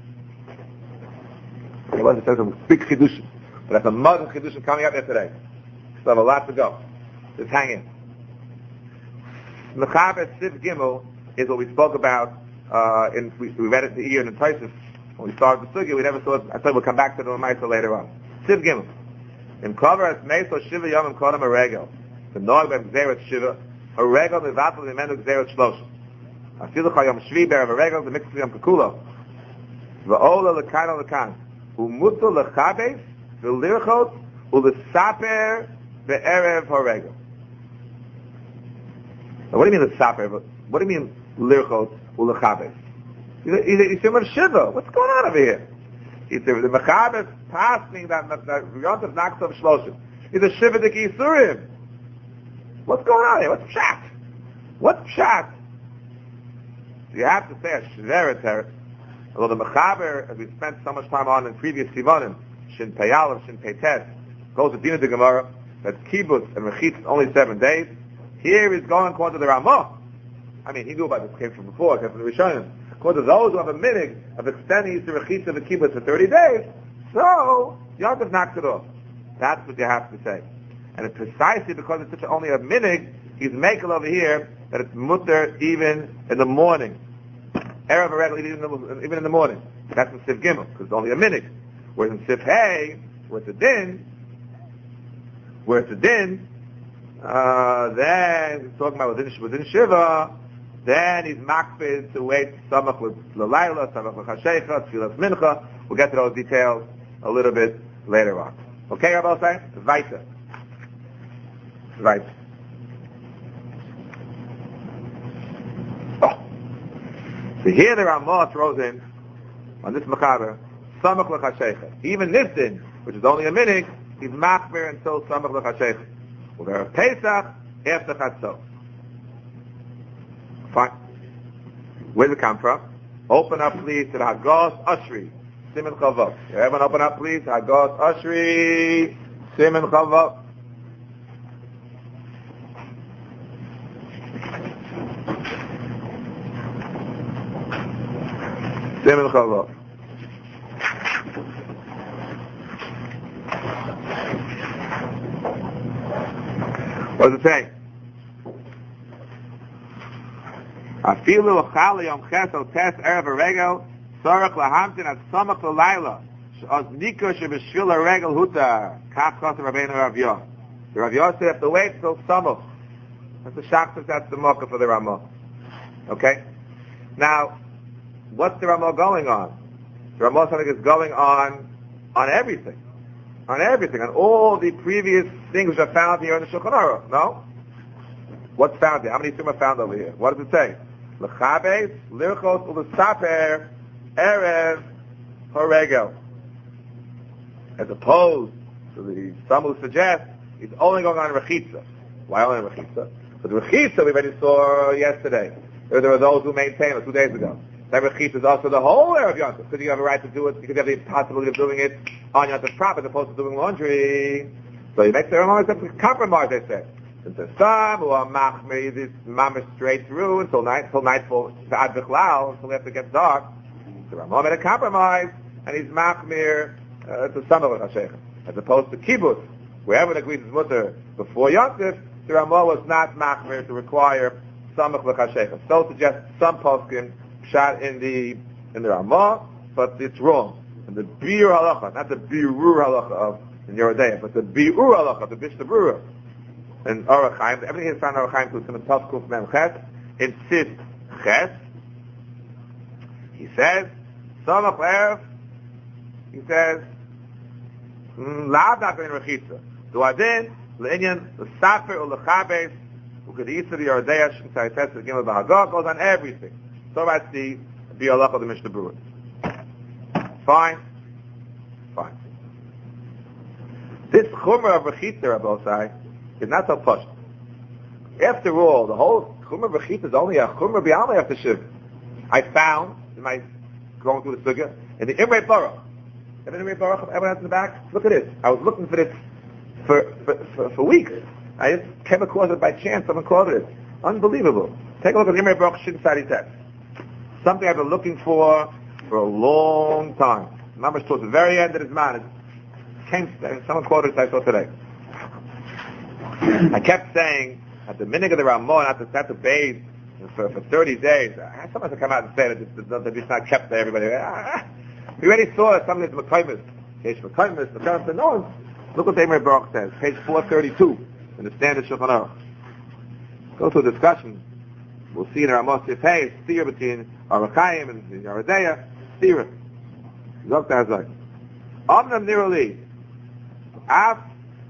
It was a big chidushim, but that's a mother chidushim coming up there today. So I have a lot to go. Just hang in. Mechaber Siv Gimel is what we spoke about, uh, in, we, we read it the year in the Taisus. When we started the sugi, we never saw it. I said we'll come back to the l'maisa later on. Siv Gimel. In cover as Meso Shiva Yom Kodem a Regel. The Nog Bem Gzeret Shiva. A Regel Mevatel Mimenu Gzeret Shlosh. Afilu Chayom Shvi Ber a Regel the Mixed Yom Kekulo. V'ola Lekan Lekan. Umutu Lechabes V'lirchot Ulesaper Be'erev HaRegel. Now what do you mean Lesaper? What do you mean Lirchot Ulechabes? He's a, he's a, he's a Shiva. What's going on over here? It's the, the Mechaber is passing that that Yontav Naksov Shloshim. It's a Shiva de Kisurim. What's going on here? What's pshat? What's pshat? You have to say a Shveret here. Although the Mechaber, as we spent so much time on in previous Sivonim, Shin Peyal, Shin Peites, goes to Dina de Gemara, that Kibbutz and Rechitz only seven days. Here he's going according to the Ramah. I mean, he knew about this, came from before, came from the Rishonim. According to those who have a minig of extending the Rechitz of the Kibbutz for thirty days, so Yontav knocks it off. That's what you have to say. And it's precisely because it's such a, only a minig, he's making over here that it's mutter even in the morning. Erev Haregel even in the, even in the morning. That's in Siv Gimel, because it's only a minig. Whereas in Siv Hey, where it's a din, where it's a din, uh, then he's talking about within, within Shiva, then he's makbid to wait samach l'layla, samach l'chashecha, tfilas mincha. We'll get to those details a little bit later on. Okay, Rabbi saying? Weiter. Right. Oh. So here the Ramah throws in, on this Mechaber, samach l'chashecha. Even this din, which is only a minig, he's makbid until samach l'chashecha. Well, there are Pesach after Chatzot. Fine. Where does it come from? Open up, please, to the Hagos Ashri, Siman Chavav. Everyone open up, please. Hagos Ashri, Siman Chavav. Siman Chavav. What does it say? Afilu achal yom ches al tes erev haregel tzarich lahamtin ad samach l'layla she'oz nika shebeshvil haregel huta kach chas Rabbeinu Rav Yah. The Rav Yah said you have to wait till samach. That's the shaktas, that's the mocha for the Ramah. Okay? Now, what's the Ramah going on? The Ramah something is going on on everything. On everything, on all the previous things which are found here in the Shulchan Aruch. No? What's found here? How many things are found over here? What does it say? L'chabes, lirchos, u'l'saper, erev, haregel. As opposed to the, some who suggest it's only going on in Rechitza. Why only in Rechitza? Because Rechitza we already saw yesterday. There were those who maintained it two days ago. That Rechitza is also the whole Erev Yom Tov, because you have a right to do it, because you have the possibility of doing it on Yom Tov proper as opposed to doing laundry. So you make the compromise, they say. Since there's some who are machmir, this mamish straight through until night, until nightfall, ad bichlal, until after it gets dark. The Ramah made a compromise, and he's machmir uh, to some of it, as opposed to kibbutz, where everyone agrees his mutter before Yom Tov. The Ramah was not machmir to require samach l'chashechem. So suggests some poskim shot in the in the Ramah, but it's wrong. And the biur halacha, not the biurur halacha of in Yerodea, but the biur halacha, the bishta brura. And Orach Chaim, everything is found in Orach Chaim to the Tov Kuf Mem Ches, in Sis Ches. He says, Samach Erev, he says, La'adak in Rechitza. Do Adin, Le'inyan, L'Safer, U'Lechabes, U'Kedisa, the Yerodea, Sh'K'Tzai Tes, the Gimel B'Hagah, goes on everything. So that's the biur halacha of the Mishnah Berurah. Fine. Fine. This Chumrah of Rechitza, Rabbosai, is not so pushed. After all, the whole Chumrah B'chit is only a Chumrah B'alma after Shiv. I found, in my going through the Sugya, in the Imrei Baruch. Have an Imrei Baruch, everyone else in the back? Look at this. I was looking for this for, for, for, for weeks. I just came across it by chance, someone quoted it. Unbelievable. Take a look at the Imrei Baruch Shin Sadi text. Something I've been looking for for a long time. Mamash towards the very end of his man. It came, someone quoted it I saw today. I kept saying at the minute of the Ramah, not to, not to bathe for, for thirty days. Someone has to come out and say that it's, that it's not kept there. Everybody, ah, we already saw that something is Mekaymis. Page Mekaymis. The parents said, no. Look what the Imrei Baruch says, page four thirty-two in the Standard Shulchan Aruch. Go to a discussion. We'll see in the Ramah Sifhei, steer between Orach Chaim and Yerodea. Steer it. Look, that's like Amnam Nirali. Af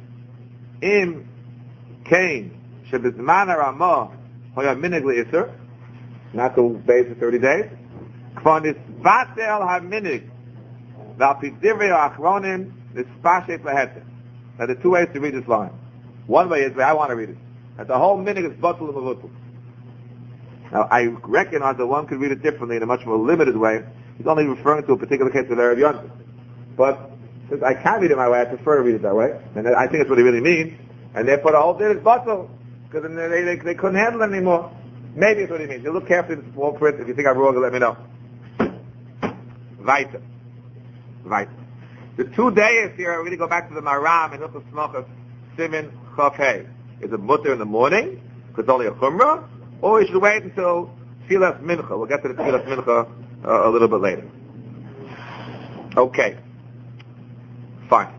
im Cain, Shebizman Ramah, Hoya Minig Le'Isr, not to bathe for thirty days. Kvanis Vatel HaMinig, Valpidivrei Achronim, Nispashet Laheter. Now there are two ways to read this line. One way is the way I want to read it. That the whole minig is Batul Mavutul. Now I recognize that one could read it differently in a much more limited way. He's only referring to a particular case of Erev Yom Tov. But since I can't read it my way, I prefer to read it that way. And I think that's what he really means. And therefore the whole thing is batal, because they, they, they couldn't handle it anymore. Maybe that's what he means. You look carefully at the small print. If you think I'm wrong, let me know. Weiter. Weiter. The two days here, I really go back to the Maram and Hilchos Smachos, Simin Chav Hey. Is it mutter in the morning, because it's only a chumrah, or you should wait until Tfilas Mincha. We'll get to the Tfilas Mincha uh, a little bit later. Okay. Fine.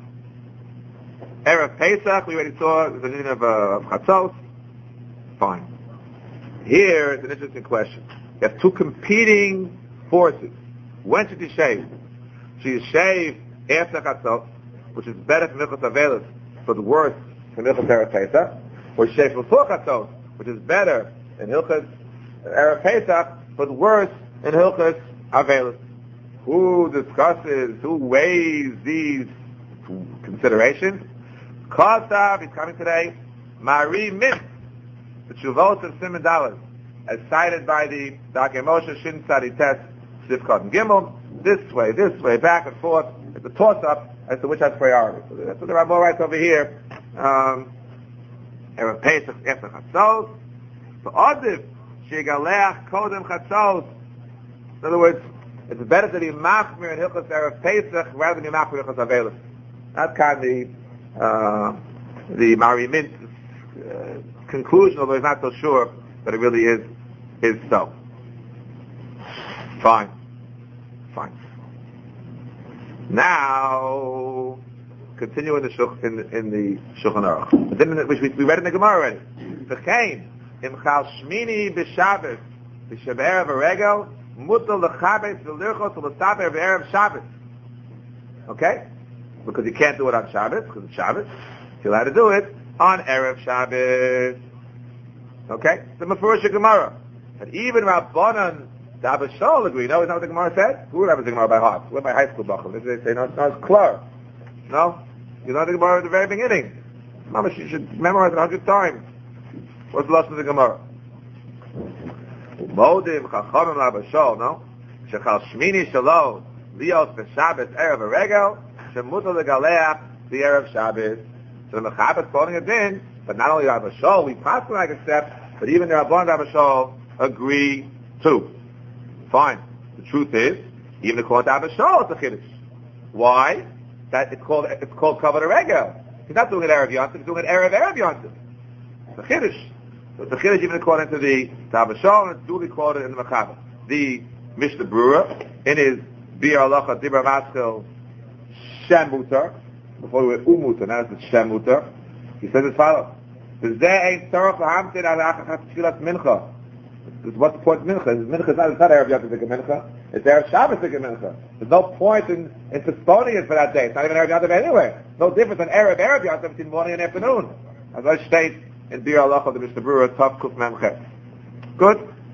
Erev Pesach, we already saw the meaning of, uh, of Chatzos. Fine. Here is an interesting question. You have two competing forces. When should you shave? Should you shave after Chatzos, which is better for Milchos Avelis, but worse for Milchos Erev Pesach, or you shave before Chatzos, which is better in Hilchos Erev Pesach, but worse in Hilchos Avelis? Who discusses, who weighs these considerations? Kosav, he's coming today. Mari Mint, the Shuvot of Siman Daled. as cited by the Dr. Moshe Shin Tzadi Test Sifkat and Gimel, this way, this way, back and forth. It's a toss-up as to which has priority. So that's what the Ramah writes over here. Um, Erev Pesach after Chatzos. So Odif Shigaleach Kodem Chatzos. In other words, it's better to be machmir in Hilchos Erev Pesach rather than be machmir in Hilchos Avelis. That's kind of the uh, the Marimint uh, conclusion, although he's not so sure that it really is is so. Fine, fine. Now, continue in the Shulch, in the, in the Shulchan Aruch, which we, we read in the Gemara already. V'chein im chal shmini b'Shabbos b'Shabbos v'Regel mutal l'chabes v'lirchos v'l'saber v'erev Shabbos. Okay, because you can't do it on Shabbos because it's Shabbos. You'll have to do it on erev Shabbos. Okay, the Mefurish Gemara. And even Rabbanan the Abishol agree. No, is that what the Gemara said? Who would have the Gemara by heart? Who by high school bachel? They say, no, it's not, it's clear. No? You know the Gemara at the very beginning. Mama, you should memorize it a hundred times. What's the lesson of the Gemara? Modim chachamim l'Abishol, no? Shechal shmini shalo lios b'Shabbos erev v'regel shemutal l'galeach the erev Shabbos. So the Mechaber is quoting it in, but not only Abishol, we possibly like accept, but even the Rabbanan Abishol agree too. Fine. The truth is, even according to Abishol, it's a chiddush. Why? That it's called it's called kavod regel. He's not doing it erev yontif; he's doing it erev erev yontif. It's a chiddush. So it's a chiddush even according to the to Abishol, and it's duly quoted in the Mechaber. The Mishnah Brura in his Bir Halacha Dibra Maskil Shem Mutar, before we were Umutar, now it's Shem Mutar. He says as follows: "V'zeh ain't tzarach lahamtin al achas tefillas mincha." What's the point of mincha? Mincha is not, it's not Erev Yom Tov mincha. It's Erev Shabbos mincha. There's no point in, in postponing it for that day. It's not even Erev Yom Tov anyway. No difference than Erev Erev Yom Tov between morning and afternoon. As I state in Bir Halacha of the Mishnah Brura, Tav Kuf Mem Ches. Good?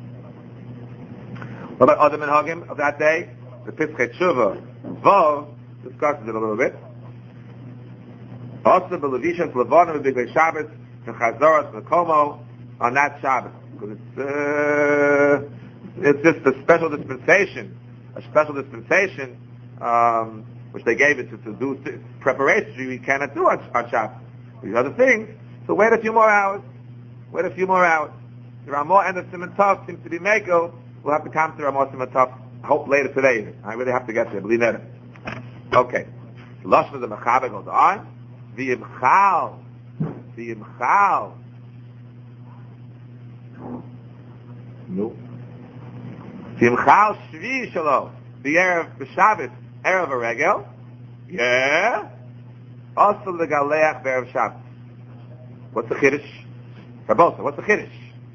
What about other minhagim of that day? The Piskei Tshuva, Vov, discusses it a little bit. Also, the Levishan Levanim B'Bigay Shabbos, the Chazoras Mekomo, on that Shabbos. Because it's, uh, it's just a special dispensation, a special dispensation, um, which they gave it to, to do th- preparation we cannot do on, on Shabbos. These other things, so wait a few more hours, wait a few more hours. The Ramah and the Siman Tov seems to be Mako. We'll have to come to Ramah Siman Tov, I hope later today. I really have to get there, believe it. Okay. The Lashon of the Mechaber goes on. The Imchal, the Imchal, no. Simchal Shvi Shalom. The Erev B'Shabbos, Erev Regel. Yeah. Also the Galeach Erev Shabbos. What's the Chiddush? Rabosa, what's the Chiddush?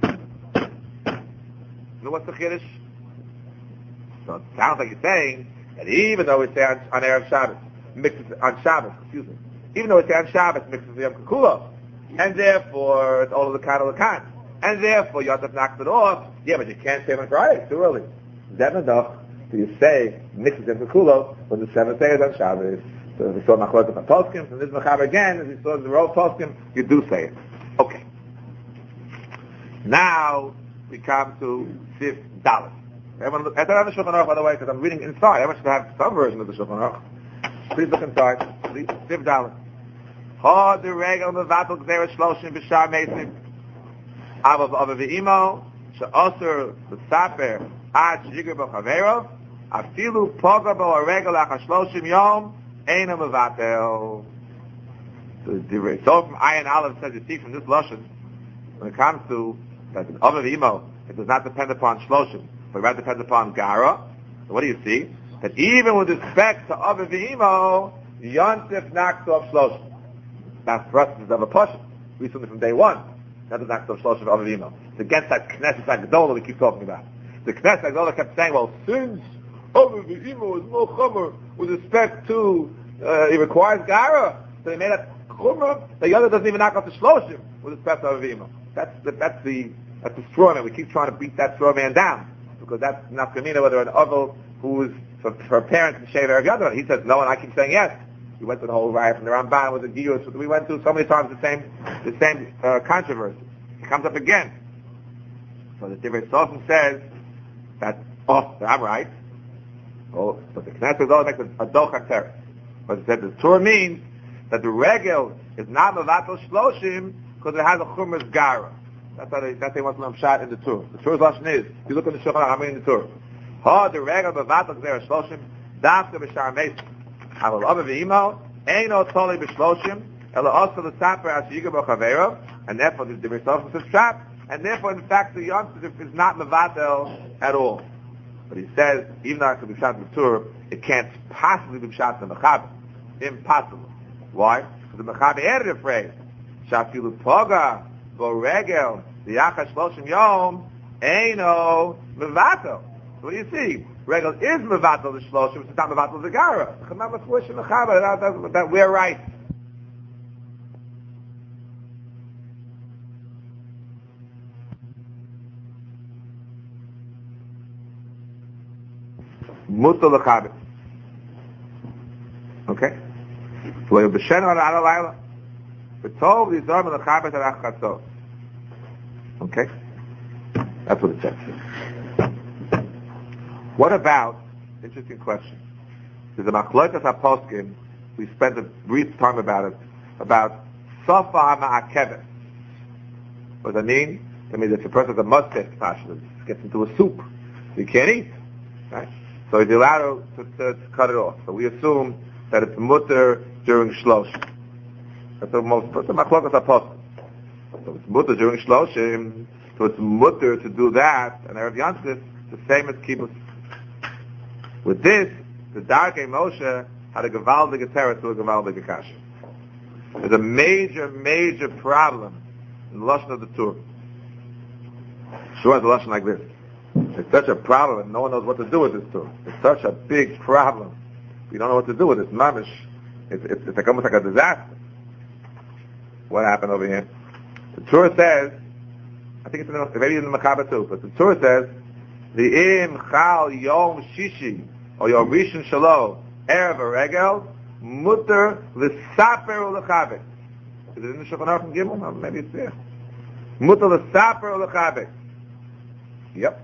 You know what's the Chiddush? So it sounds like you're saying that even though it's on, on Erev Shabbos, mixes on Shabbos, excuse me, even though it's on Shabbos, mixes the Yom Kikulo, and therefore it's all of the kind of the kind. And therefore, Yosef knocks it off. Yeah, but you can't say it on Friday. It's too early. Zemenach, do you say mixes in Kulo when the seventh day is on Shabbos? So we saw Machlokes on Poskim, from this Mechaber again, as we saw in the row Poskim, you do say it. Okay. Now we come to Sif Dalet. Everyone, look, I don't have the Shulchan Aruch, by the way, because I'm reading inside. Everyone should have some version of the Shulchan Aruch. Please look inside. Please, Sif Dalet. Ha the regel mevatel gzeres shloshim b'shar mesim. Avav avav ve'imo she'oser l'saper ad shigur b'chaverov afilu poga bo haregel achar shloshim yom eino mevatel. So from Ayin Aleph says, you see from this lashon, when it comes to that avav ve'imo, it does not depend upon shloshim, but rather depends upon gara. So what do you see? That even with respect to avav ve'imo, yontif knocks off shloshim. That's for us is of a push. Recently from day one. That is not the Shlosh of Avivimo. It's against that Knesset Agdola we keep talking about. The Knesset Agdola kept saying, well, since Avivimo is no Chomer with respect to, uh, it requires Gara, so they made a Chomer, the other doesn't even knock off the Shloshim with respect to Avivimo. That's the, that's the, that's the straw man. We keep trying to beat that straw man down. Because that's Nafkamina, whether an Avel who is, for, for a parent to shave Erev Yadon. He says no, and I keep saying yes. We went to the whole riot from the Ramban with the Giyus. We went through so many times the same, the same uh, controversy. It comes up again. So the Divrei Sofim says that, oh, I'm right. Oh, but the Knesset Gedolah makes a, a Doch HaTeres. But it said the Torah means that the regel is not Mevatel Shloshim because it has a Chumras Gara. That's how they, that's how they want to shot in the Torah. The Torah's Lashon is, if you look in the Shulchan Aruch, in the Torah. Ha, the regel Mevatel Gzera Shloshim, Dafka B'Shar Mesim. Aval Ava V'Imo, Eino Toli B'Shloshim, Ela Osa L'Saper Ashiga B'Chavero, and therefore the Divrei Sofim says trap, and therefore in fact the Yom Tzidif is not Mevatel at all. But he says, even though it could be shot in the Torah, it can't possibly be shot in the Mechaber. Impossible. Why? Because the Mechaber added a phrase, Shafilu Poga, Boregel, the Yachash Shloshim Yom, Eino Mevatel. So what do you see? Regel is Mevatel the Shloshim, it's not Mevatel the Gara. That, that we're right. Mutal L'Chabit. Okay? So you're B'Shen on Ala Laila. B'Tov L'Zor L'Chabit Arach Chatzot. Okay? That's what it says. What about, interesting question, there's a Machlokas HaPoskim, we spent a brief time about it, about Sofa HaMa'akevet. What does that mean? That means if a person has a mustache, gets into a soup, he can't eat. Right? So he's allowed to, to, to cut it off. So we assume that it's mutter during shlosh. That's the most, that's the Machlokas HaPoskim. So it's mutter during shloshim, so it's mutter to do that, and Erev Yantif, the same as kibbutz. With this, the Darkei Moshe had a gewaldige terror to a gewaldige kasha. There's a major, major problem in the Lashon of the Torah. Sure, it's a Lashon like this. It's such a problem, and no one knows what to do with this Torah. It's such a big problem. We don't know what to do with it. Mamish. It's, it's, it's like almost like a disaster. What happened over here? The Torah says, I think it's in the, maybe in the Mechaber too, but the Torah says, the im chal yom shishi or yom rishon shalo erev regel mutter l'saper u'lechabek. Is it in the Shulchan Aruch Gimel? No, maybe it's there. Mutter l'saper u'lechabek. Yep.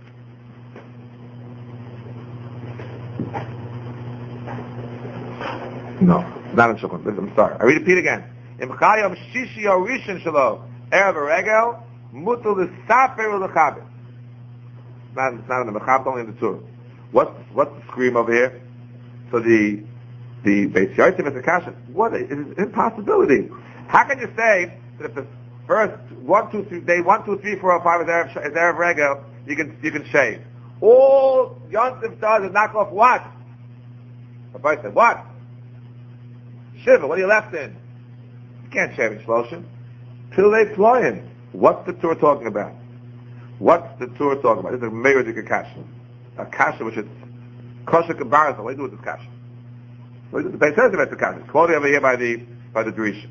No, not in Shulchan. I'm sorry. I read it again. Im chal yom shishi or rishon shalo erev regel mutter l'saper u'lechabek. Not, it's not in the Mechaber, only in the Torah. What's, what's the scream over here? So the, the Beis Yosef is a kasha. What is an impossibility? How can you say that if the first one, two, three, day one, two, three, four, five is Erev, is Erev Regel, you can, you can shave. All Yontif does is knock off what? Rabbi said, what? Shiva, what are you left in? You can't shave in Shloshim. Till they ploy him. What's the Torah talking about? What's the Torah talking about? This is a Meirdik Kasha. A Kasha which is Kosher Kabarazah. What do you do with this Kasha? What do you do? The Beis Yosef about the Kasha. It's quoted over here by the, by the Drisha.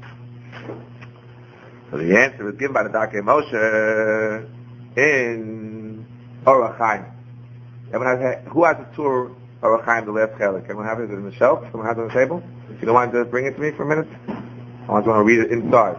So the answer is given by the Darkei Moshe in Orach Chaim. Everyone has, who has the Torah Orach Chaim, the last chelik? Everyone have it in the shelf? Someone has it on the table? If you don't mind to bring it to me for a minute? I just want to read it inside.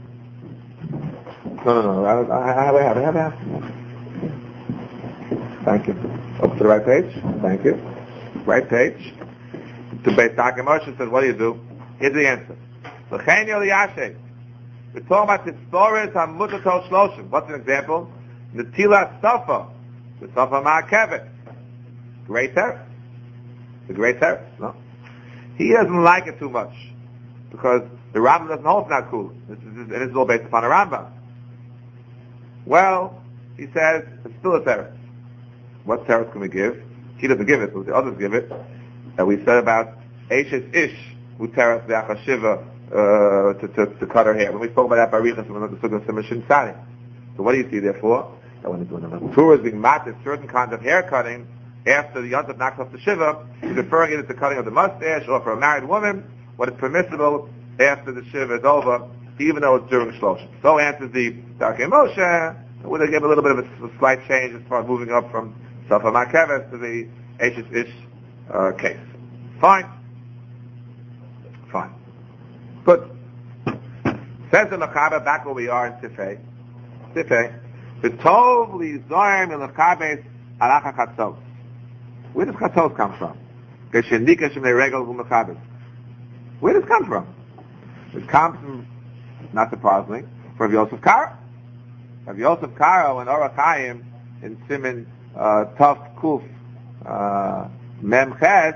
No, no, no. I, I have it. I have it. I have it. Thank you. Open to the right page. Thank you. Right page. The Beis Darkei Moshe says, what do you do? Here's the answer. L'chein yol yashay. We're talking about the stories on Mutter Tol Shloshim. What's an example? The Tila Sofa. The Sofa Ma'akevet. Great terror. The great terror. No. He doesn't like it too much. Because the Rambam doesn't hold it's not cool. This is, and this is all based upon a Rambam. Well, he says, it's still a terror. What terror can we give? He doesn't give it, but the others give it. And we said about Eshes Ish, who terrors the Achashiva, uh, to, to, to cut her hair. When we spoke about that by Riechas, when we took a Simashin Sani. So what do you see therefore? That when the Torah is being matted certain kinds of hair cutting, after the Yontif knocks off the Shiva, he's referring it to the cutting of the mustache, or for a married woman, what is permissible after the Shiva is over, even though it's during Shloshim. So answers the Darkei Moshe, would they give a little bit of a, a slight change as far as moving up from Sofa Ma'akevet to the Eshes Ish uh, case. Fine. Fine. Good. Says the Mechaber, back where we are in Sifei. Sifei. V'tov lizoyim elachabes alacha chatzos. Where does chatzos come from? Geshenika shemei regel v'mechabes. Where does it come from? It comes from, not surprisingly, from Yosef Karo. Rav Yosef Karo and Orach Chaim in Siman uh, Tov Kuf uh, Mem Ches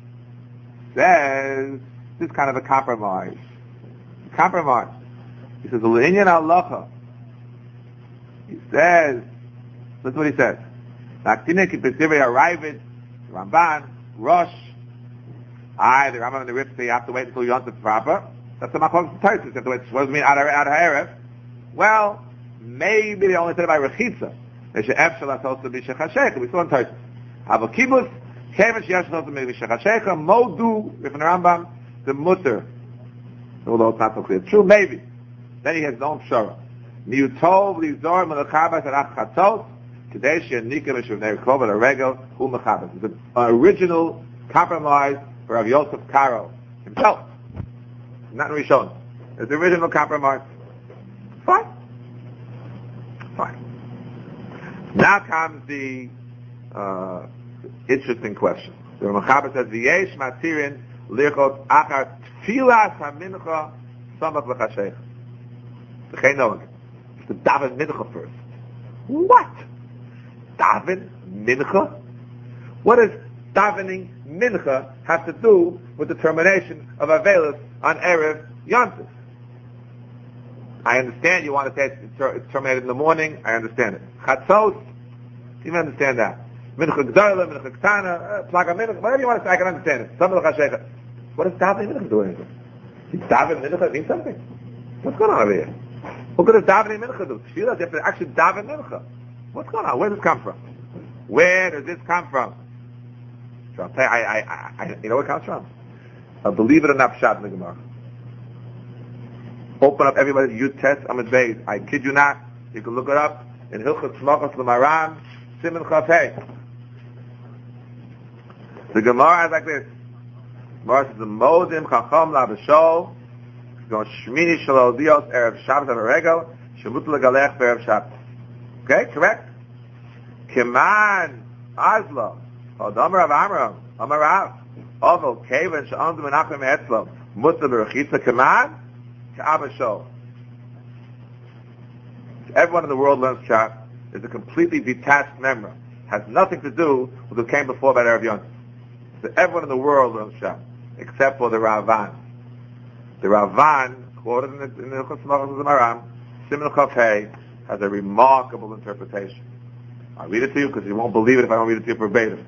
says this is kind of a compromise. Compromise. He says, L'inyan halacha. He says, that's what he says. Naktine ki pesivei haravid, Ramban, Rosh. I, the Rambam and the Ritz say you have to wait until Yom Tov proper. That's the Machlokas Tosfos. You have to wait. What does it mean ad ha'erev? Well, maybe they only said it by Rechitza. We saw in Tosfos. Have a kibbutz. Kevan sheyesh also maybe shechashecha. Modu, if in the Rambam, the mutter. Although it's not so clear. True, maybe. Then he has his own pshara. Miutov lizor melachabas arach chatzos. Kadesh yenika v'shuvnei kol v'regel hu mechabas. It's an original compromise for Rav Yosef Karo himself. Not in Rishon. It's the original compromise. Fine. Fine. Now comes the uh, interesting question. The Mechaber says, V'yesh matirin lichot achar tfilas ha-mincha samach l'chasheich. V'chein noag. It's the daven mincha first. What? Daven mincha? What does davening mincha have to do with the termination of Avelis on Erev Yontif? I understand you want to say it's, it's terminated in the morning. I understand it. Chatzos, you can understand that. Mincha G'dayla, Mincha Ktana, Plaga Mincha, whatever you want to say, I can understand it. Some of the Chashecha. What does davening mincha do anything? Does davening mincha mean something? What's going on over here? What does davening mincha do? You have to actually daven mincha. What's going on? Where does this come from? Where does this come from? So I'll tell you, I, I, I, you know where it comes from? I'll believe it or not, Pshat in the Gemara. Open up everybody, you test Amid Beis. I kid you not. You can look it up in Hilchot Tzmachos L'Maram, Siman Chaf Hey. The Gemara is like this. The Gemara says, the Modim Chacham L'Abashol, Gon Shmini Shalol Dios, Erev Shabbos HaRegel, Shemut L'Galech Erev Shabbos. Okay, correct? Kiman Azla, Adam Rav Amram, Amar Rav, Oval Kavan Sha'andu Menachem Etzlo, Mutzah Berachitza Kiman, Ka'abashol. Everyone in the world learns Pshat, is a completely detached member. Has nothing to do with what came before by Erev Yontif. So everyone in the world learns Pshat, except for the Ravan. The Ravan, quoted in the Hilchot Tzmachos L'Maram, Siman Chaf Hey, has a remarkable interpretation. I'll read it to you because you won't believe it if I don't read it to you verbatim.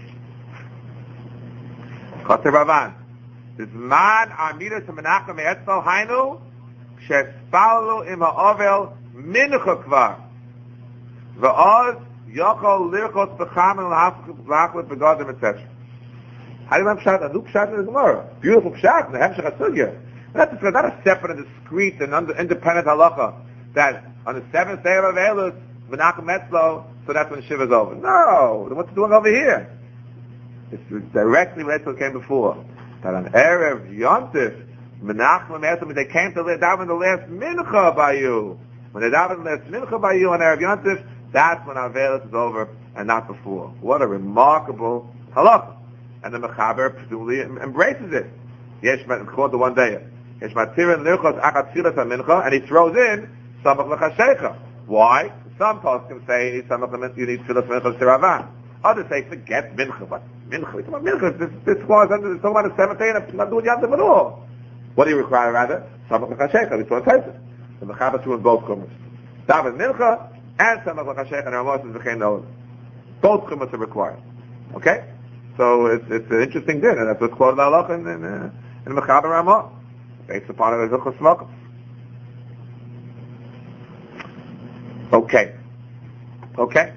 Choter Ravan. Zman Amida to Menachem Etzlo Hainu Shespallu im Ha'ovel Mincha Kvar V'oz Yochol Lirchos B'cham and L'achlet B'godim et cetera. How do you have Pshat? A new Pshat in the Gemara. Beautiful Pshat in the Hemshech HaSugya. That's not a separate and discrete and independent halacha that on the seventh day of Avelus, Menachem Etzlo, so that's when Shiva is over. No! What's it doing over here? It's directly related to what came before. That on Erev Yontif, Menachem Etzlo, they came to daven the last mincha by you. When they daven the last mincha by you on Erev Yontif, that's when Avelus is over and not before. What a remarkable halacha. And the Mechaber presumably embraces it. Yesh, it's called the one day. Yesh matirin lirchos achat tfilas hamincha, and he throws in samach l'chashecha. Why? Some poskim say samach l'mincha, you need tfilas mincha s'iravan. Others say forget mincha. What mincha? We talk about mincha. This this clause under it's talking about the seventh day, and it's not doing yontif at all. What do you require rather? Samach l'chashecha. We saw it. The Mechaber threw in both kumas. Daven mincha and samach l'chashecha, and Ramos is v'chein noel. Both kumas are required. Okay. So it's it's an interesting din, and that's what's quoted in Halacha in in, uh, in Mechaber Ramah, based upon it as Hilchos Tzmachos. Okay, okay.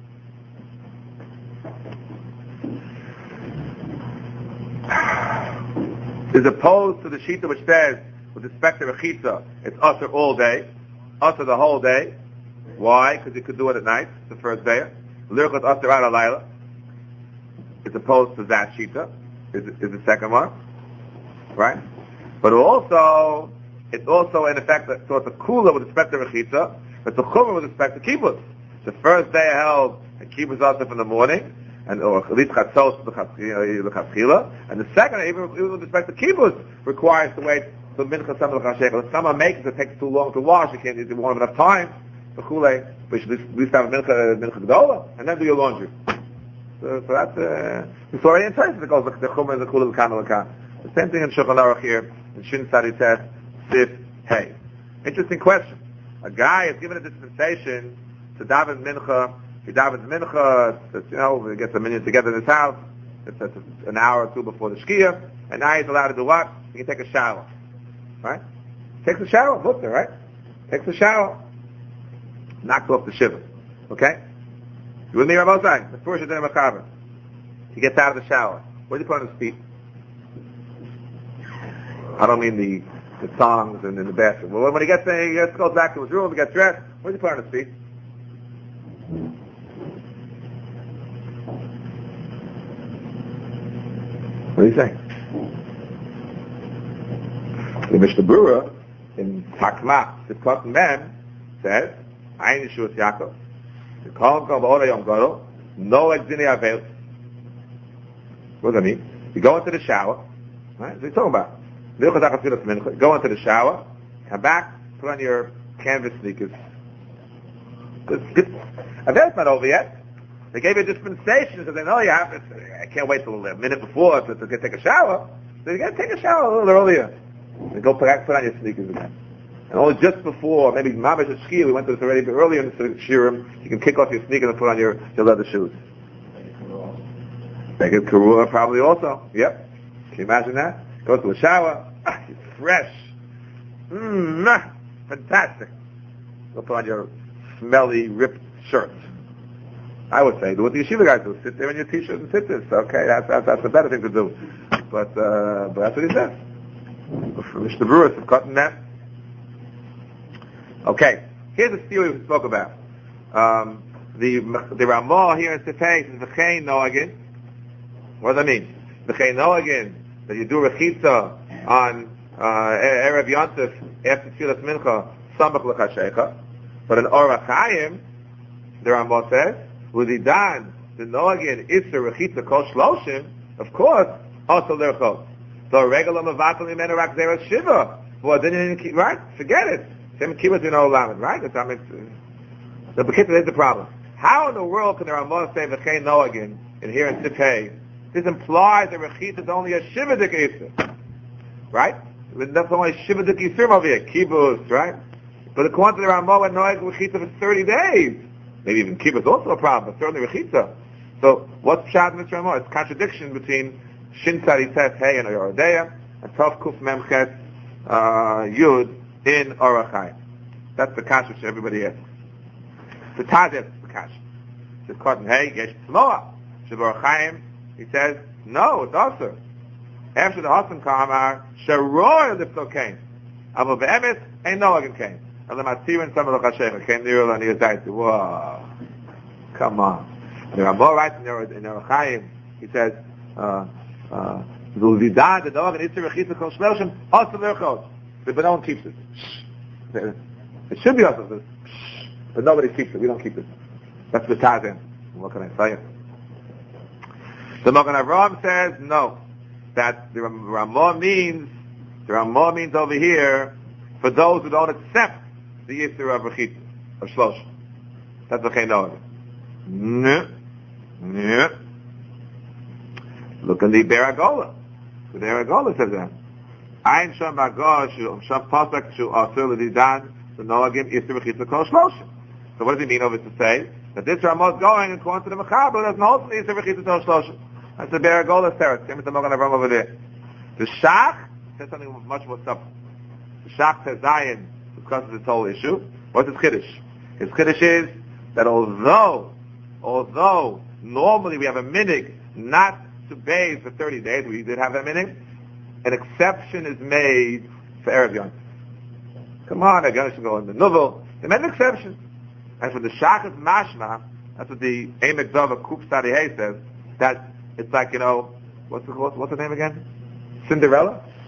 As opposed to the shita which says, with respect to Rechitza, it's usher all day, usher the whole day. Why? Because you could do it at night, the first day. Lirchot usher ad halayla. As opposed to that shita, is, is the second one, right? But also, it's also in effect, so it's a kula with respect to rechitza, but the chumrah with respect to kibbutz. The first day I held a kibbutz also in the morning, and or at least chatzos l'chatchila, and the second, even, even with respect to kibbutz, requires to wait till mincha some l'chashechel. If someone makes it, it takes too long to wash. You can't. You won't have enough time. The chulei, we should at least have a mincha mincha gedola, and then do your laundry. So, so that's uh, it's already in place. It goes the chumrah and the kula l'kan l'kan. The same thing in Shulchan Aruch here in Shin Sadi Tes Sif Hey. Interesting question. A guy is given a dispensation to daven mincha. He davens mincha. It's, you know, he gets a minyan together in his house. It's, it's an hour or two before the shkia, and now he's allowed to do what? He can take a shower, right? Takes a shower, mutter, right? Takes a shower. Knocks off the shiva. Okay? You with me, Rabbi Osai? The first day of Machaber. He gets out of the shower. What do you put on his feet? I don't mean the the tongs and in the bathroom. Well, when he gets there, he gets, goes back to his room, he gets dressed. What do you put on his feet? What do you say? The Mishnah Brura in Takma, the Cotton Man, says, Ayin Yeshua Yaakov. The Kol Kol Ba'ora Yom Gadol, no Exini Avel. What does that mean? You go into the shower, right? What are you talking about? Go into the shower, come back, put on your canvas sneakers. Avel's not over yet. They gave you a dispensation, so they know you have to. I can't wait till a minute before to, to get take a shower. So you got to take a shower a little earlier. And go put, put on your sneakers again. And only just before, maybe Mamash and Shkia, we went to this already but earlier in the Shirim, you can kick off your sneakers and put on your, your leather shoes. Make it Karua probably also. Yep. Can you imagine that? Go to a shower. Ah, it's fresh. Mmm, fantastic. Go put on your smelly, ripped shirt. I would say, do what the yeshiva guys do. Sit there in your t-shirt and sit there. Okay, that's, that's, that's a better thing to do. But, uh, but that's what he says. Mishnah Brura is cutting that. Okay, here's the theory we spoke about. Um, the the Ramah here in Sifei is v'chein noagin. What does that mean? V'chein noagin, that you do rechitza on uh, Erev Yontif after Tfilas Mincha, samach l'chashecha. But in Orach Chaim, the Ramah says, Uzidan, the noagin isser rechitza kol shloshim, of course, also lerchot. So regular mavatal imenu rak zera shiva. Well, then you didn't keep, right? Forget it. Same kibbutz in Olam, right? That's how it's, uh, the Bekitza is the problem. How in the world can the Ramah say v'chein noagin in here in Sifhei? This implies that rechitza is only a shivadik isser, right? That's only shivadik isser over here, kibbutz, right? But according to the Ramah, when noag rechitza for thirty days, maybe even kibbutz also a problem, but certainly rechitza. So what's pshat in this Ramah? It's contradiction between Shin Tzadi Tes Hey and Yoredeya, and Tov Kuf Mem Ches uh, Yud in Orach Chaim. That's the kasha which everybody asks. The Taz asks the kasha. Says Cotton Hey, Yesh Tzmoa. Shav Orach Chaim, he says, no, it's also. After the Hasan Kamar, Sharoy Lifto came. Avo Be'emes, ain't no again came. And the Matzir and some of the Chashecha came near and he was like, whoa, come on. There are more rights in Orach Chaim. He says, uh, Uh, the Zidan, the dog, and Itzer Rechitza Kol Shloshim, also Lerchot. But no one keeps it. It should be also this, but nobody keeps it. We don't keep it. That's the Tazim. What can I tell you? The Magen Avraham says no. That the Ramah means the Ramah means over here for those who don't accept the Yisur of Rechitza of Shloshim. That's okay. No. No. No. Look in the Beragola. The Beragola says that. Ein sham bagosh sham pasak shu asur l'didan the noagim isur v'chitza kol shloshim. So what does he mean over to say that this Ramah is going according to the Mechaber doesn't hold the isur v'chitza kol shloshim? That's the Beragola teretz. Same with the Magen Avraham over there. The Shach says something much more subtle. The Shach says Zion discusses this whole issue. What's his chiddush? His chiddush is that although although normally we have a minig not to bathe for thirty days, we did have that minute. An exception is made for Erev Yom. Come on, again, I should go in the novel. They made an exception. And for the Shachas Mashma, that's what the Emek Dov of Kuf Sadi Hay says, that it's like, you know, what's the, what's the name again? Cinderella?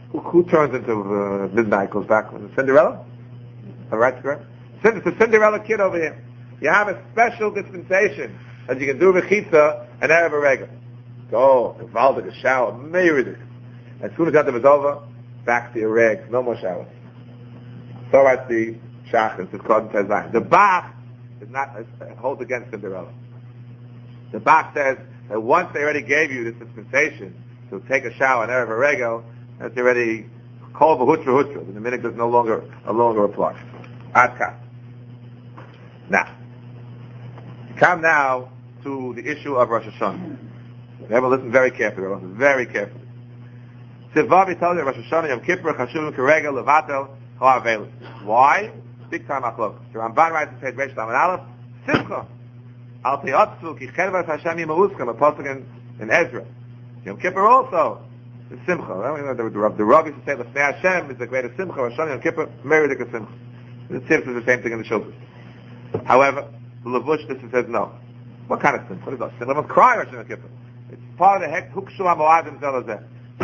Who, who turns into uh, midnight, goes back? Cinderella? All right, correct? It's a Cinderella kid over here. You have a special dispensation that you can do Rechitza and Erev Regel. Go, Valdik, a shower, Meridik. As soon as that was over, back to your regs, no more showers. So writes the Shachris, it's called Tezayim. The Bach is not, uh, holds against Cinderella. The Bach says that once they already gave you this dispensation to take a shower and Erev Regel, that's already called V'hutra Hutra. The minute does no longer, no longer apply. Adka. Now, come now to the issue of Rosh Hashanah. You have to listen very carefully, listen very carefully. Sivavi tells you Rosh Hashanah, Yom Kippur, Chashuvim, Keregel, Levatel, Ho'avelis. Why? Big time achlok. The Ramban writes in page Reish Lamed Aleph, Simcha. Al Te'otzu, Ki Chedvas Hashem Yimahuzkam, a pasuk in, in Ezra. Yom Kippur also is Simcha. The, the, the, the Rav used to say, L'fnei Hashem is the greatest Simcha. Rosh Hashanah, Yom Kippur, Meridik is Simcha. The Tzivs is the same thing in the Shulchan. However, the Levush this says no. What kind of Simcha? What is that? Simcha? Let's cry Rosh Hashanah, Yom Kippur. It's part of the Hek Hukshu HaMoadim Zelazeh.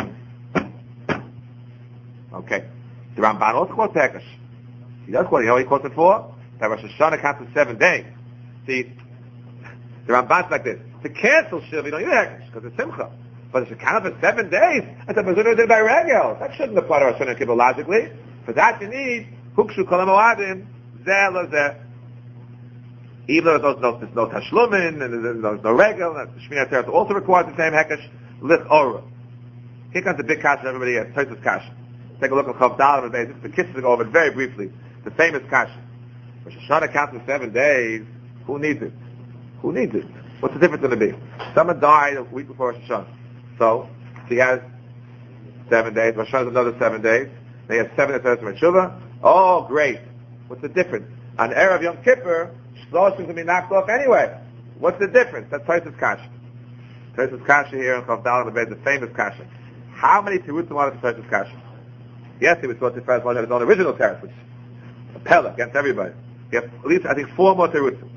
Okay. The Ramban also quotes Hekesh. He does quote it. You know what he quotes it for? That Rosh Hashanah counts for seven days. See, the Ramban's like this. To cancel Shiva, you don't need Hekesh, because it's Simcha. But it should count for seven days. That's a Bezunah did by Regel. That shouldn't apply to Rosh Hashanah Kippur logically. For that you need Hukshu Kol HaMoadim Zelazeh. Even though there's no, there's no Tashlumin, and there's no, no Regel, and Shmini Atzeret also requires the same Hekesh, Lich Ora. Here comes the big kasha everybody has, Tosus kasha. Take a look at Chav Dalet Beis. The kids to go over it very briefly. The famous kasha. Rosh Hashanah counts for seven days. Who needs it? Who needs it? What's the difference going to be? Someone died a week before Rosh Hashanah. So, he has seven days. Rosh Hashanah is another seven days. They have seven days for Tshuva. Oh, great. What's the difference? On Erev Yom Kippur, Shlosh is going to be knocked off anyway. What's the difference? That's Tosus kasha. Tosus kasha here in Chav Dalet Beis, the famous kasha. How many terutzim are there for Tosus kasha? Yes, he was taught to first one had his own original teretz, which is a pella against everybody. He has at least, I think, four more terutzim.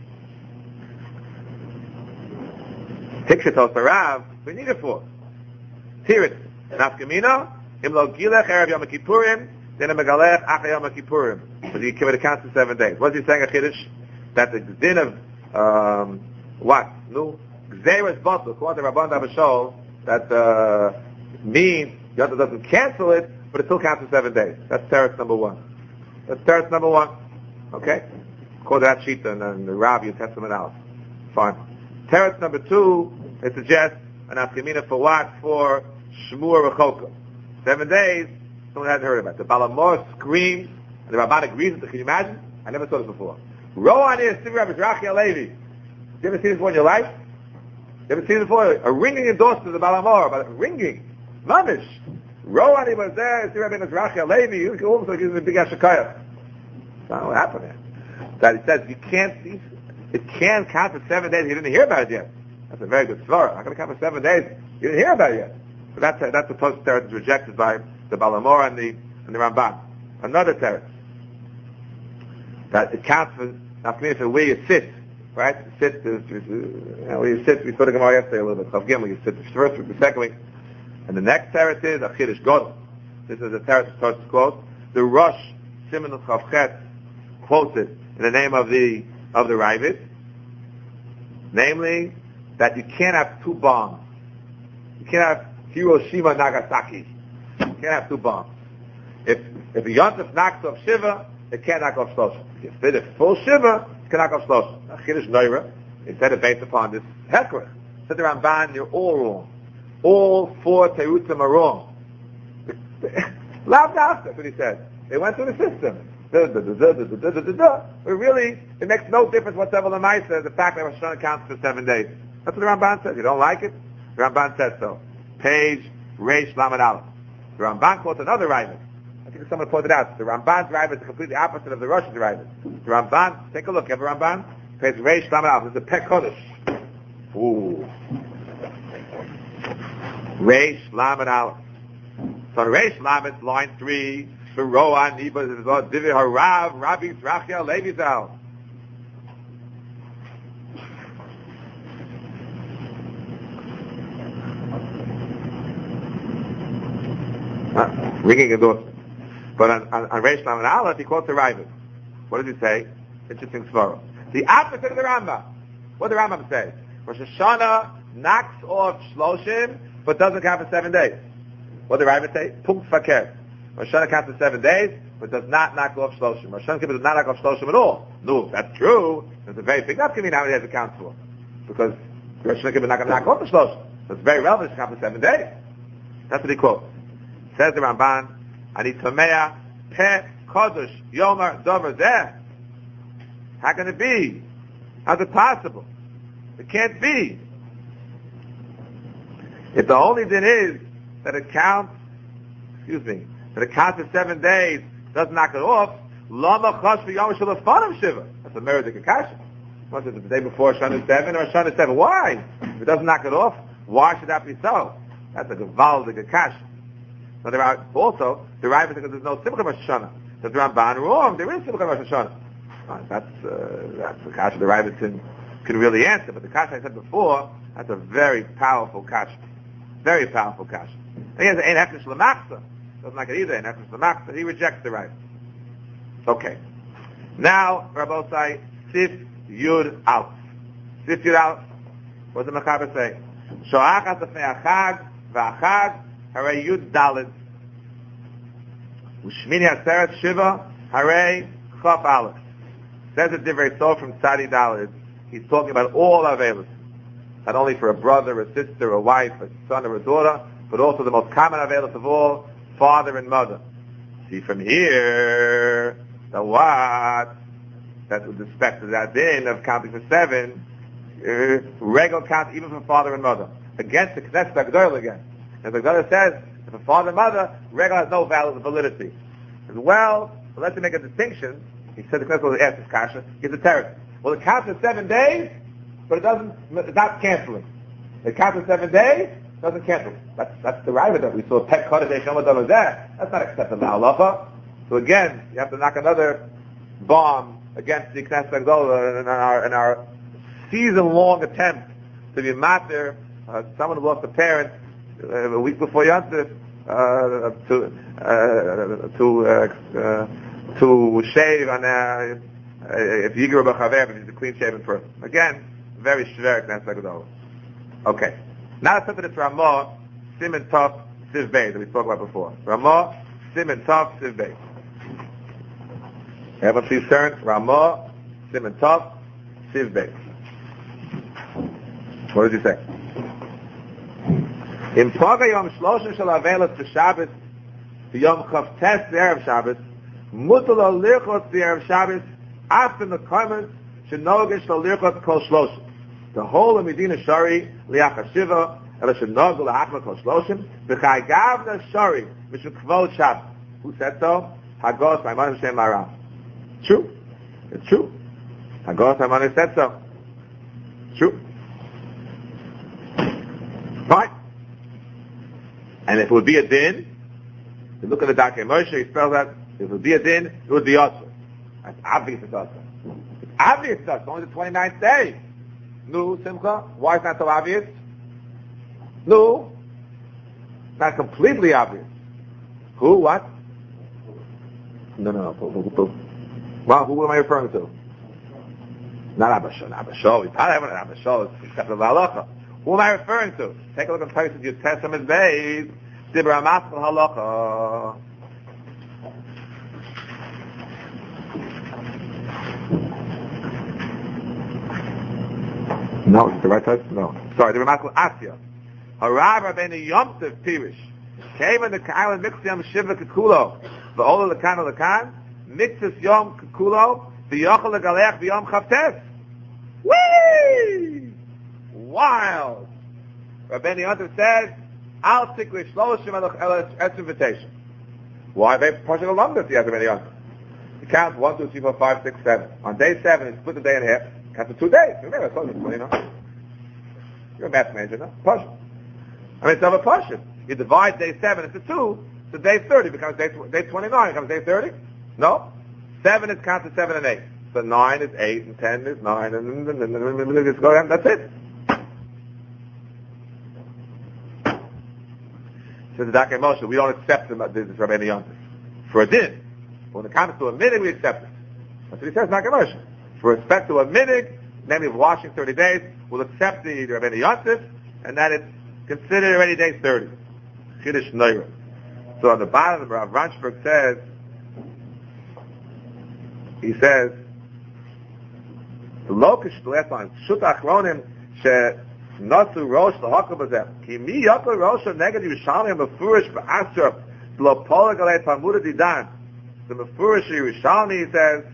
Tikshet Rav, we need it for. Teretz. Nafkamina, im lo gilech erev Yom Kippurim, then a megalech achar Yom Kippurim. But he came to count for seven days. What is he saying, a Chiddush? That the din of, um, what? No? Gzeiras Batul, according to Rabban Dabashol, that, uh, means, Yonah doesn't cancel it, but it still counts for seven days. That's teretz number one. That's teretz number one. Okay? Call that Shita and then the Rav, your Testament out. Fine. Teretz number two, it suggests an afkamina for what? For Shmur Rechoka. Seven days, someone hasn't heard about it. The Balamor screams, and the Rabban agrees with it. Can you imagine? I never saw this before. Rowan is Sivir Rabbi Zrachi Alevi. You ever seen this before in your life? You ever seen this before? A ringing endorsement of the Balamor, but ringing. Mamish. Rowan was there, Sivir Rabbi Zrachi Alevi. You can almost like he's a big Ashakaya. That's what happened there. That he says you can't see, it can count for seven days. You didn't hear about it yet. That's a very good svara. How can it count for seven days? You didn't hear about it yet. But that's a, that's the Tosfos teretz is rejected by the Balamor and the and the Ramban. Another teretz that it counts for after for where you sit, right? Sit is, is, is you know, where you sit. We saw the Gemara yesterday a little bit. Chav Gimel, you sit the first week, the second week, and the next teretz is a Chiddush Godel. This is a teretz Tosfos quotes. The Rosh Siman Chav Chet quotes it in the name of the of the Ravid, namely that you can't have two bombs. You can't have Hiroshima, Nagasaki. You can't have two bombs. If if a Yontif knocks off Shiva, it can't knock off Shlosh. If you fit a full Shiva, it can knock off Shlosh. Chiddush Neira, instead of based upon this Hekrach. Said the Ramban, you're all wrong. All four Terutzim are wrong. Lav Nafta, that's what he said. They went through the system. Da, da, da, da, da, da, da, da, da. But really, it makes no difference whatsoever the Maisa, the fact that Rosh Hashanah counts for seven days. That's what the Ramban says. You don't like it? The Ramban says so. Page Reish Lamed Aleph. The Ramban quotes another Ravid. I think someone pointed out. The Ramban's Ravid is completely opposite of the Rosh's Ravid. The Ramban, take a look. Have a Ramban? Page Reish Lamed Aleph. This is a Pek Kodesh. Ooh. Reish Lamed Aleph. So Reish Lamed, line three. Roan Ibas is about Divi Harav Rabbi Zrachia Levi Zal. ringing endorsement. But on, on, on Reish Lamed Aleph, he quotes the Ravid. What does he say? Interesting svara. The opposite of the Rambam. What did the Rambam say? Rosh Hashanah knocks off Shloshim, but doesn't count for seven days. What did the Ravid say? Punkt Faker. Rosh Hashanah counts for seven days, but does not knock off Shloshim. Rosh Hashanah does not knock off Shloshim at all. No, if that's true, there's a very big nafkamina how many days it counts for. Because Rosh Hashanah is not going to knock off the Shloshim. So it's very relevant to count for seven days. That's what he quotes. Says the Ramban, Ani Tomea, Pe, Kodesh, Yomar, Dover, Zeh. How can it be? How's it possible? It can't be. If the only thing is that it counts, excuse me, that it counts for seven days, doesn't knock it off, Lama Chosh V'Yom Shalafanam Shiva. That's a Meredith Akasha. What's it, the day before Shana seven or Shana seven? Why? If it doesn't knock it off, why should that be so? That's a Gevaldik Akasha. Now there are also, the Rav says there's no Simcha Rosh Hashanah. There's Ramban wrong, there is Simcha Rosh Hashanah. Right, that's, uh, that's the Kasha the Rav can, can really answer, but the Kasha I said before, that's a very powerful Kasha. Very powerful Kasha. He has an Hefesh L'Machsa. Doesn't like it either, an Hefesh L'Machsa. He rejects the Rav. Okay. Now, Rabbosai, Sif Yud Alf. Sif Yud Alf. What does the Mechaber say? Sho'achas Afnei Achag, V'achag, Harei Yud Daled. Ushmini Aseret Shiva, Harei Chaf Aleph. Says a Divrei Sof from Tzadi Daled. He's talking about all Avelis. Not only for a brother, a sister, a wife, a son, or a daughter, but also the most common Avelis of all, father and mother. See from here, the what? That with respect to that din of counting for seven, uh, regal count even for father and mother. Against the Knesset HaGedolah again. As the Gemara says, if a father and mother, regal has no valid validity. As well, so let's make a distinction. He said the Knesset will ask this kasha, gives a terror. Well, it counts for seven days, but it doesn't, it's not canceling. It counts for seven days, doesn't cancel. That's, that's the Rav that we saw, Pet Kodesh, Shomad there. That's not acceptable halacha. So again, you have to knock another bomb against the Knesset HaGedolah in our, in our season-long attempt to be matir, uh, someone who lost a parent uh, a week before Yontif, uh, to, uh, to, uh, uh, to shave on a, if you give a chaver, if he's a clean-shaven person. Again, very shver Knesset HaGedolah. Okay. Now let's look at this Ramah, Siman Tov, Siv Beis that we spoke about before. Ramah, Siman Tov, Siv Beis. Everyone please turn. Ramah, Siman Tov, Siv Beis. What does he say? In Paga Yom Shloshim Shel Avelos B'Shabbos Yom Chavtes Erev Shabbos Mutal Al Lirchot Erev Shabbos After the Karmas Shenogish Al Lirchot Kol Shloshim. The whole of Medina Shari Liach HaShiva Ela Shenogel Lahachma Kol Shloshim B'Chai Gavna Shari Mishum Kvod Shabbos. Who said so? Hagos Maimon Hashem Maram. True. It's true. Hagos Maimon said so. True. Fine. And if it would be a din, you look at the Darkei Moshe, he spells that, if it would be a din, it would be also. That's obvious it's also. It's obvious it's also. Only the twenty-ninth day. No, Simcha. Why is it not so obvious? No. Not completely obvious. Who? What? No, no, no. Who, who, who. Well, who am I referring to? Not Abba Shol. Abba Shol. We probably haven't Abba Shol. It's except for Halacha. Who am I referring to? Take a look at Taisus Yud Testament Beis. Dibra Maskal Halacha. No, is it the right Taisus? No. Sorry, Dibra Maskal Asya. Harav Rabbeinu Yom Tov Pirish. Came in the Ka'al Mixed Yom Shiva Kekulo. V'ola Lekan Lekan. Mixus Yom Kekulo. V'yochel Legalech V'yom Chavtes. Whee! Wild. Rabbeinu Yom Tov says, Al Tikri Shloshim Elach invitation. Why? They pushing a lumber if you have Rabbeinu Yom Tov. You count one, two, three, four, five, six, seven. On day seven, you split the day in half. Count for two days. Remember, I told you, you know. You're a math major, no? Push. I mean, it's never push it. You divide day seven into two, so day thirty becomes day, day twenty-nine becomes day thirty. No? Seven is counted seven and eight. So nine is eight, and ten is nine, and then just go down. That's it. So Says the Darkei Moshe, we don't accept the, this Rabbeinu Yontif. For a din. When it comes to a minig, we accept it. That's what he says, Darkei Moshe. For respect to a minig, namely of washing thirty days, we'll accept the Rabbeinu Yontif, and that it's considered already day thirty. Chiddush Neira. So on the bottom, Rav Ranchberg says, he says, the lokish, the last line, Shut Achronim, she Nasu Rosh, the Hakal Bazeh, Ki mi Yakal Rosh, Neged Yerushalmi, Mefurish, Ba'asra, Lo Pola Galei Talmuda Didan. The Mefurish Yerushalmi, he says,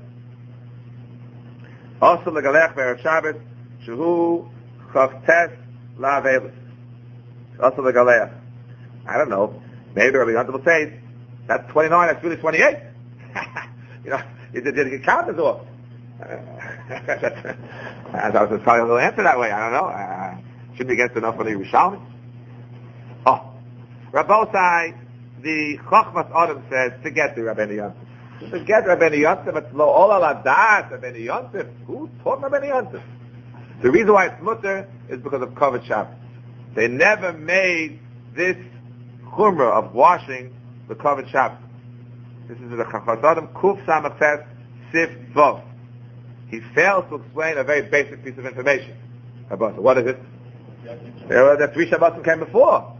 also the Galech Be'er Shabbos, Shehu Chavtes La'avelis. Also the Galech. I don't know. Maybe Rabbi Yontif will say, that's twenty-nine, that's really twenty-eight. You know, you did you count this off. Uh, I was probably going to answer that way. I don't know. Uh, shouldn't be against enough for the Yerushalmi. Oh. Rabbosai, the Chochmas Adam says, forget the Rabbeinu Yontif. Forget Rabbeinu Yontif. It's lo ola ladat Rabbeinu Yontif. Who taught Rabbeinu Yontif? The reason why it's mutter is because of Kavod Shabbos. They never made this chumrah of washing the Kavod Shabbos. This is the Chochmas Adam Kuf Samachet Sif Vov. He fails to explain a very basic piece of information about it. What is it? There were the three Shabbosim came before.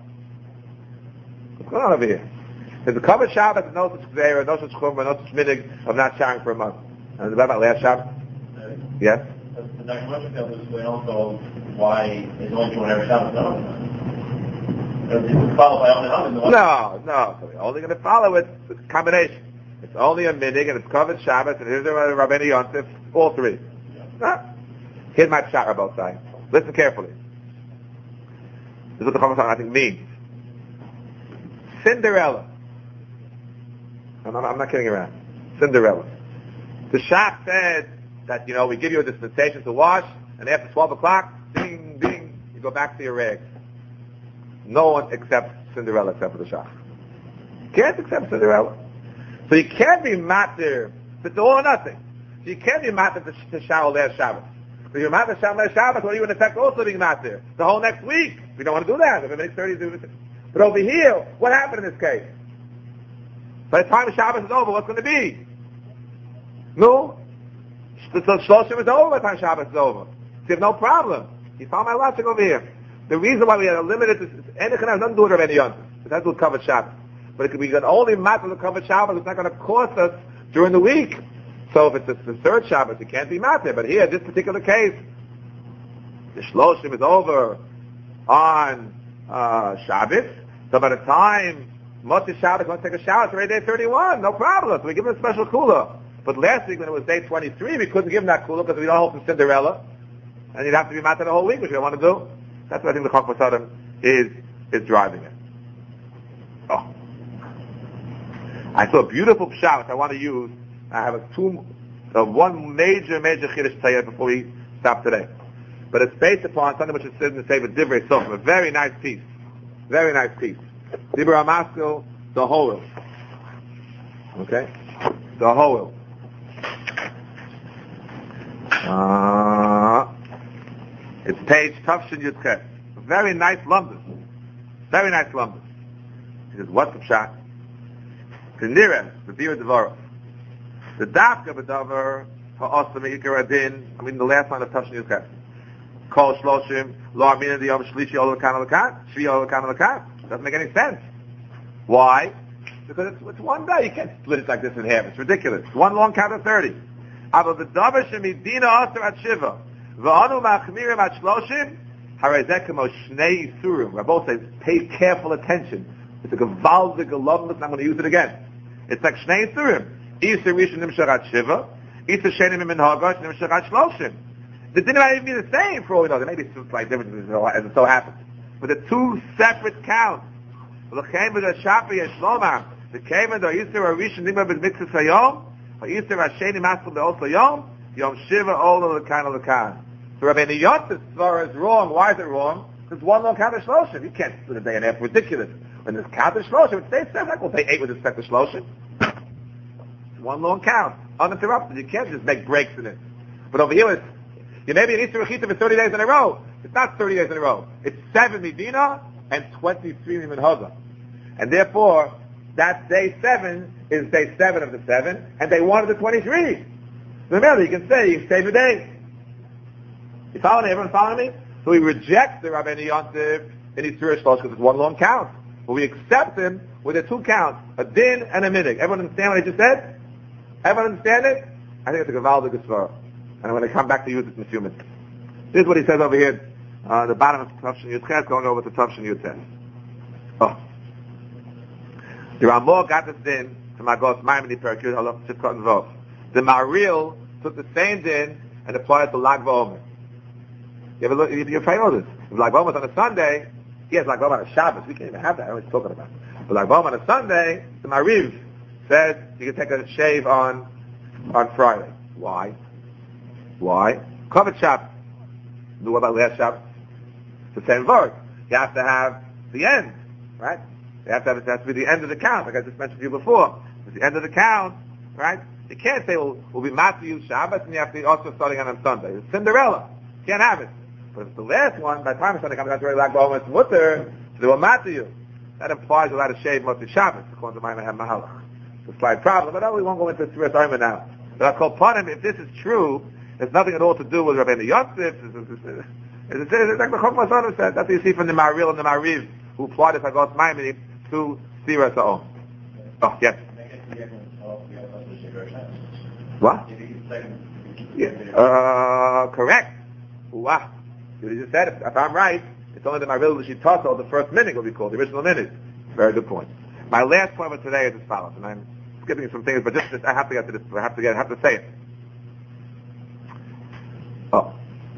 What's going on over here? There's a Kavod Shabbos, no such Gzeira, no such chumrah, no such minig of not showering for a month. And about that last Shabbos? Uh, yes? The Doctor Moshe tells us explain also why there's only two every Shabbos. No, no, no. So we're only going to follow it. It's a combination. It's only a minig, and it's covered Shabbos, and here's a Rabbeinu Yontif, all three. No. Here's my shot, Rabbi Sai. Listen carefully. This is what the Chochmas I think means. Cinderella. I'm not, I'm not kidding around. Cinderella. The Shach said that, you know, we give you a dispensation to wash, and after twelve o'clock, ding, ding, you go back to your rags. No one accepts Cinderella except for the Shach. Can't accept Cinderella. So you can't be matir. It's all or nothing. So you can't be matir to, to shower last Shabbos. So you're matir to shower last Shabbos, what are you in effect also being matir? The whole next week. We don't want to do that. If it makes thirty, do this. But over here, what happened in this case? By the time the Shabbos is over, what's going to be? No. So Shloshim is over by the time Shabbos is over. So you have no problem. You found my logic over here. The reason why we had a limited, anything has nothing to do with Rabbeinu Yontif. It has to do with covered Shabbos. But it could be only matter the covered Shabbos. It's not going to cost us during the week. So if it's the third Shabbos, it can't be matter. But here, this particular case, the Shloshim is over on uh, Shabbos. So by the time Motzei Shabbos wants to take a shower, it's already day thirty-one. No problem. So we give him a special kula. But last week when it was day twenty-three, we couldn't give him that kula because we don't hold him Cinderella. And you'd have to be matter the whole week, which we don't want to do. That's what I think the Chochmas Adam is, is driving it. Oh. I saw a beautiful pshat I want to use. I have a two, uh, one major, major chiddush tayah before we stop today. But it's based upon something which is said in the Sefer Divrei Sofim, a very nice piece. Very nice piece. Dibur HaMaskil, the Hoel. Okay? The Hoel. Uh, it's page Tafshin Yudchet. Very nice lumbus. Very nice lumbus. He says, what's the pshat? The Nireh, the Bira Devorah. The Dafka B'davar, Ha'osam Ikar Adin, I mean the last line of Tafshin Yudchet. Kol Shloshim, Lo Amina Diyom Shlishi Ol Lakan Lakan, Shvi Ol Lakan Lakan. Doesn't make any sense. Why? Because it's, it's one day. You can't split it like this in half. It's ridiculous. It's one long count of thirty. Ava B'davar Shemidina Aser At Shiva, V'anu Machmirim At Shloshim, Harezeh Kemo Shnei Yisurim. Rabbi says, pay careful attention. It's a Gavaldik Alumnus, and I'm going to use it again. It's like Shnei Yisurim. Isa Rishon Nimshach At Shiva, Isa Sheni Min Hagash Nimshach At Shloshim. The din might even be the same for all we know. There may be some slight differences as it so happens. But the two separate counts. L'chein b'da shapi yeshlomah. L'chein b'da yisir harishon nigma b'mitzvah sayom. Ha'yisir ha'sheni maskel be'ol sayom. Yom shiva ol l'kan l'kan. So Rabbeinu Yontif's svara is wrong. Why is it wrong? Because one long count of shloshim. You can't split a day and a half. Ridiculous. When there's count of shloshim, it stays seven. We'll say eight with respect to shloshim. It's one long count. Uninterrupted. You can't just make breaks in it. But over here it's you may be an Easter Rechita for thirty days in a row. It's not thirty days in a row. It's seven Medina and twenty-three Minhaga. And therefore, that day seven is day seven of the seven, and day one of the twenty-three. So remember, you can say, you save a day. You follow me? Everyone follow me? So we reject the Rabbeinu Yontif in Yitzhak Shlosh because it's one long count. But we accept him with a two counts, a din and a minig. Everyone understand what I just said? Everyone understand it? I think it's a Gavaldik Gesvara. And I'm going to come back to use it in a few minutes. This is what he says over here, uh, the bottom of Tavshin Yudches, going over to Tavshin Yudches. Oh. The Ramah got this din to Magos Maimoni Perikut Halach Tzidkot and Vov. The Maril took the same din and applied it to Lag BaOmer. You ever look, you, you know this? If Lag BaOmer on a Sunday, yes, Lag BaOmer on a Shabbos, we can't even have that, I don't know what he's talking about. But Lag BaOmer on a Sunday, the Mariv said you can take a shave on, on Friday. Why? Why? Covered Shabbos. What about last Shabbos? It's the same word. You have to have the end, right? You have to have it has to be the end of the count, like I just mentioned to you before. It's the end of the count, right? You can't say, well, we'll be Matthew Shabbos, and you have to be also starting on on Sunday. It's Cinderella. You can't have it. But if it's the last one, by the time Sunday comes out to Lag BaOmer, it's Mutter, so they will Matthew. That implies without a shave most of Shabbos, according to my Mahalach. It's a slight problem, but oh, we won't go into Tziras Arma now. But I call upon him, if this is true, it's nothing at all to do with Rabbeinu Yontif. It's like the Chokmah Sodom said. That's what you see from the Maril and the Mariv, who applied it Hagos Maimoni to Tziras Ha'om. Oh, yes. What? Yeah. Uh, correct. Wow. You just said, if, if I'm right, it's only the Maril L'Shitato, the first minute will be called, the original minute. Very good point. My last point for today is as follows, and I'm skipping some things, but just, just I have to get to this, I have to get, I have to say it. Oh.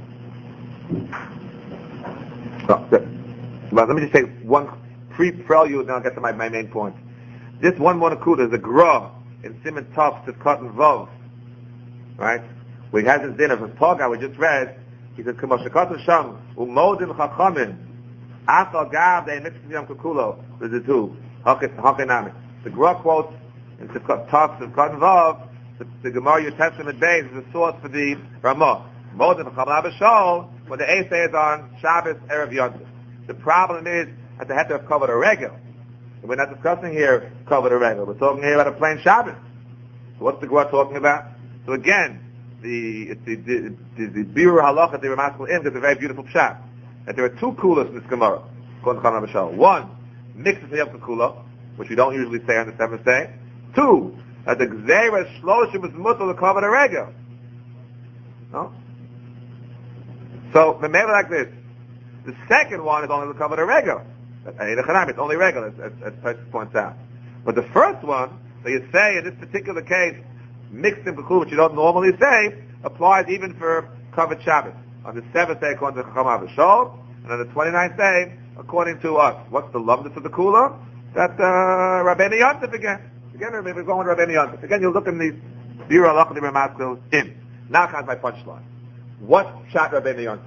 Oh, good. Well, let me just say one pre-prelude, then I'll get to my, my main point. This one monakuda is a gra in Simon Tov to cut and Vov. Right? We had this dinner from Toga, we just read, he says, K'moshekot Sham, u'modim chachamim, afal gav de mitzvah yom kukulo, there's the two, hakinami. The gra quotes in Tzidkot Tov, Tzidkot and Vov, the, the Gemara Yud Testament base is the source for the Ramah. Modim Chabla B'Shol, when the Eight is on Shabbos, Erev Yontif. The problem is that they have to have covered a regel. We're not discussing here covered a regel. We're talking here about a plain Shabbos. So what's the Gemara talking about? So again, the it's the the the, the Biur Halacha, the Ramaskal Im, is a very beautiful pshat. That there are two kulas in this Gemara, according to Chabla B'Shol. One, mixes the Yom Kula, which we don't usually say on the seventh day. Two, that the Gzeira Shloshim is mutal to cover the regel. No? So, the mail like this. The second one is only to cover the regular. It's only regular, as, as, as Pesach points out. But the first one, that you say in this particular case, mixed in Pekul, which you don't normally say, applies even for covered Shabbos. On the seventh day, according to Chacham Avishol, and on the twenty-ninth day, according to us. What's the loveness of the Kula? That, uh, Rabbeinu Yontif again. Again, we're going with Rabbeinu Yontif. Again, you look in the Biur Halacha the Ramaskal in. Now comes my punchline. What shot Rabbeinu Yontif?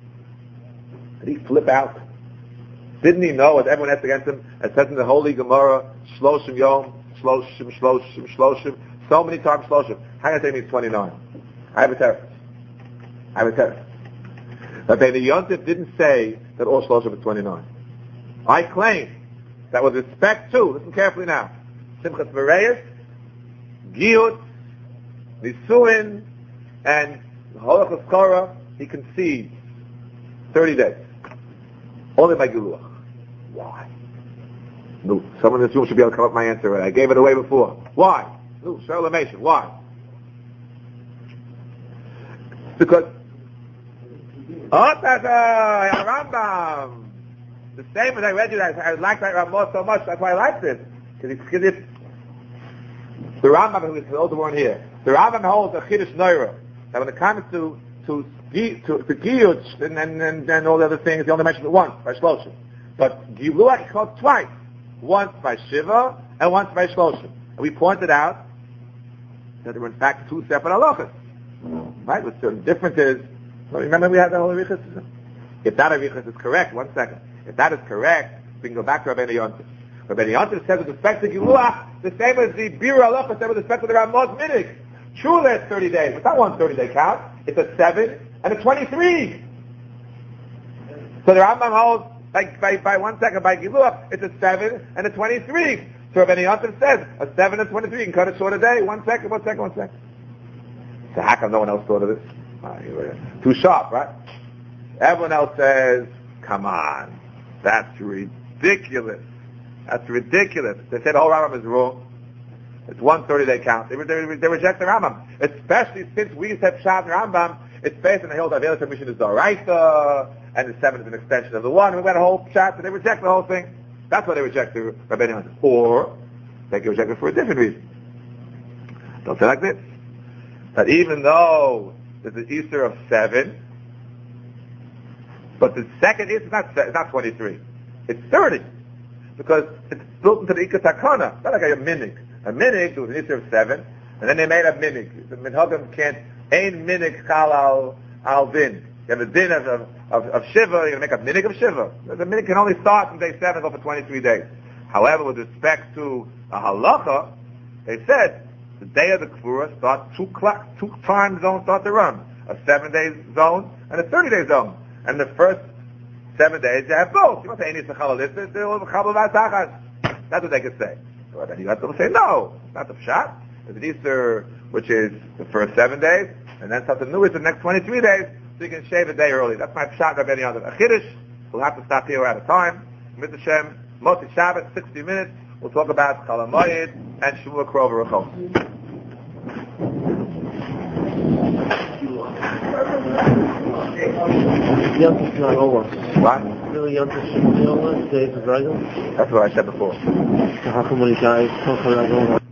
Did he flip out? Didn't he know what everyone has against him? It says in the Holy Gemara, Shloshim Yom, Shloshim, Shloshim, Shloshim, so many times Shloshim. How can I say it means twenty-nine? I have a terror. I have a terror. Rabbeinu Yontif didn't say that all Shloshim is twenty-nine. I claim that with respect to, listen carefully now, Simchas Bereis, Giyut, Nisuin, and Holachos Korah, he concedes thirty days. Only by Giluach. Why? No, someone in this room should be able to come up with my answer. I gave it away before. Why? No, Sherlamation. Why? Because oh, that's uh, Rambam. The same as I read you, I, I like that Ramah so much. That's why I like this. Because it's the Rambam, who is the older one here. The Rambam holds a Chiddush Neira that when it comes to to to to Giyut and, and and and all the other things, he only mentioned it once by Shloshim. But Giluach he called twice, once by Shiva and once by Shloshim. And we pointed out that there were in fact two separate halachas, right? With certain differences. So remember we had the whole Arichas. If that Arichas is correct, one second. If that is correct, we can go back to Rabbeinu Yontif. Rabbeinu Yontif says with respect to Giluach, the same as the Biur Halacha said with respect to the Ramah's Minig. True, that's thirty days, but not one thirty-day count. It's a seven and a twenty-three. So the Rambam holds by, by, by one second, by Giluach, it's a seven and a twenty-three. So Rabbeinu Yontif says, a seven and twenty-three, you can cut it short a day. One second, one second, one second. So how come no one else thought of this? Too sharp, right? Everyone else says, come on, that's ridiculous. That's ridiculous. They said the whole Rambam is wrong. It's one thirty-day count. They, they, they reject the Rambam. Especially since we said Pshat Rambam, it's based on the whole Avelis permission is Doraita, and the seven is an extension of the one. We've got a whole chat, so they reject the whole thing. That's why they reject the Rabbeinu Yontif. Or, they can reject it for a different reason. Don't say like this. That even though there's an Easter of seven, but the second Easter is not, it's not twenty-three. It's thirty. Because it's built into the Ikar Takana. It's not like a minig. A minig, there was an Easter of seven, and then they made a minig. The minhagim can't, ein minig chal al, al din. You have a din of, of, of Shiva, you're going to make a minig of Shiva. The minig can only start from day seven, go for twenty-three days. However, with respect to a halacha, they said, the day of the Kfura starts two clock, two time zones start to run. A seven day zone and a thirty day zone. And the first seven days you have both. You don't say any sechalalistas, that's what they could say. So then you have to say, no, not the pshat. There's an Easter, which is the first seven days, and then something new is the next twenty-three days, so you can shave a day early. That's my pshat of any other. A Chiddush, we'll have to stop here at a time. Mitzvah Shem, Motzi Shabbat, sixty minutes. We'll talk about Chol HaMoed and Shmuel Krover Rechos. Yontif's not over. What? Really, Yontif shouldn't be over. Days is regular. That's what I said before. So how come when he dies,